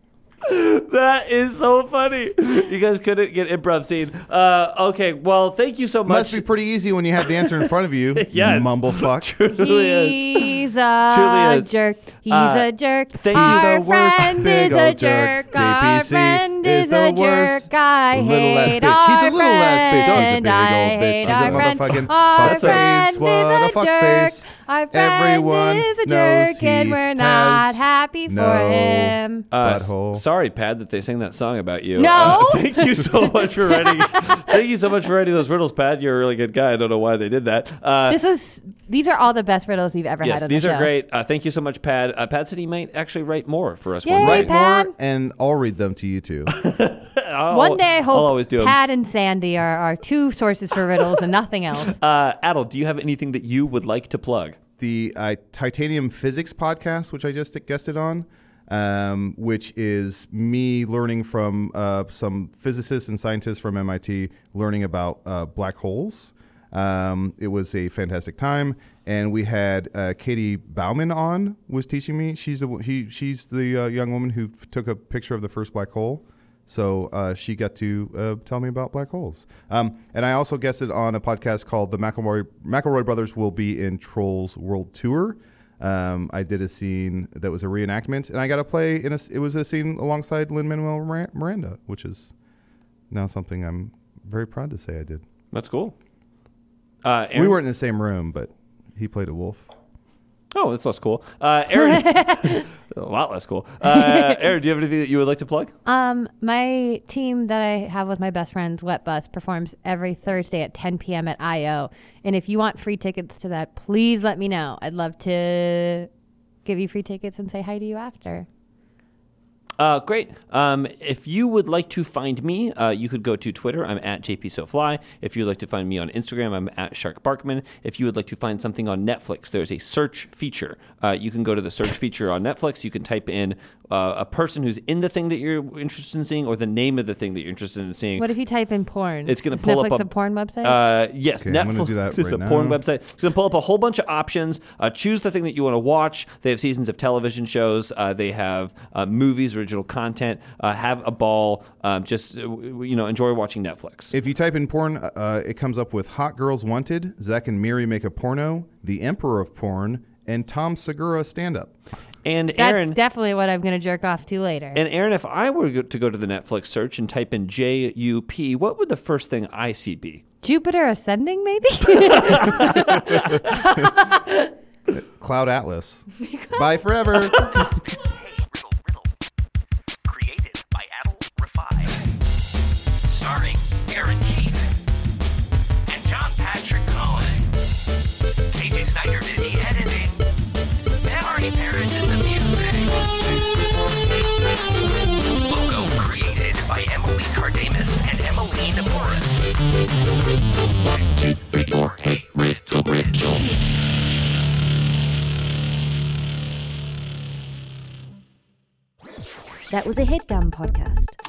That is so funny. You guys couldn't get improv scene. Uh, okay, well, thank you so much. Must be pretty easy when you have the answer in front of you. Yeah. You mumblefuck. Truly is. He's a Truly is. jerk. He's Uh, a jerk. thank you. Our He's the worst friend big is a old jerk. jerk. Our J P C friend is is the a worst jerk. I little ass hate bitch. our He's a little ass bitch. He's a friend. big I old bitch. hate He's a our friend. motherfucking Our fuck friend face. What a is fuck a jerk. face. Our friend Everyone is a knows jerk, and he we're not has happy for no him. Uh, s- Butthole. sorry, Pad, that they sang that song about you. No. Uh, thank you so much for writing. Thank you so much for writing those riddles, Pad. You're a really good guy. I don't know why they did that. Uh, This was. These are all the best riddles we've ever yes, had on these the are show. great. Uh, thank you so much, Pad. Uh, Pad said he might actually write more for us Yay, one Write day. Pat. more, and I'll read them to you too. I'll- One day, I I'll hope always do 'em. Pat and Sandy are our two sources for riddles and nothing else. Uh, Adel, do you have anything that you would like to plug? the uh, Titanium Physics podcast, which I just guested on, um, which is me learning from uh, some physicists and scientists from M I T learning about uh, black holes. Um, it was a fantastic time, and we had uh, Katie Bauman on was teaching me. She's the he, she's the uh, young woman who f- took a picture of the first black hole. So uh, she got to uh, tell me about black holes. Um, and I also guested on a podcast called The McElroy, McElroy Brothers Will Be in Trolls World Tour. Um, I did a scene that was a reenactment, and I got to play in a, it was a scene alongside Lin-Manuel Miranda, which is now something I'm very proud to say I did. That's cool. Uh, We Aaron? weren't in the same room, but he played a wolf. Oh, that's less cool. Uh, Aaron, a lot less cool. Uh, Aaron, do you have anything that you would like to plug? Um, my team that I have with my best friends, Wet Bus, performs every Thursday at ten p.m. at I O. And if you want free tickets to that, please let me know. I'd love to give you free tickets and say hi to you after. Uh, great. Um, if you would like to find me, uh, you could go to Twitter. I'm at J P So Fly. If you would like to find me on Instagram, I'm at Shark Barkman. If you would like to find something on Netflix, there's a search feature. Uh, you can go to the search feature on Netflix. You can type in uh, a person who's in the thing that you're interested in seeing or the name of the thing that you're interested in seeing. What if you type in porn? It's gonna Is pull Netflix up a- a porn website? Uh, yes, Okay, I'm gonna Netflix do that is a right porn now. website. It's going to pull up a whole bunch of options. Uh, choose the thing that you want to watch. They have seasons of television shows. Uh, they have uh, movies, original content. Uh, have a ball. Um, just uh, w- you know, enjoy watching Netflix. If you type in porn, uh, it comes up with Hot Girls Wanted, Zach and Miri Make a Porno, The Emperor of Porn, and Tom Segura Stand-Up. And That's Aaron, definitely what I'm going to jerk off to later. and Aaron, if I were go- to go to the Netflix search and type in J U P, what would the first thing I see be? Jupiter ascending, maybe? Cloud Atlas. Bye forever. Hey, Riddle, Riddle. Created by Adel Rafai. Starring Aaron Keith and John Patrick Cohen. K J Snyder did the editing. And Marty Parrish did the music. Logo created by Emily Cardamus and Emmeline Morris. Two, three, four, hey, Riddle, Riddle. That was a HeadGum podcast.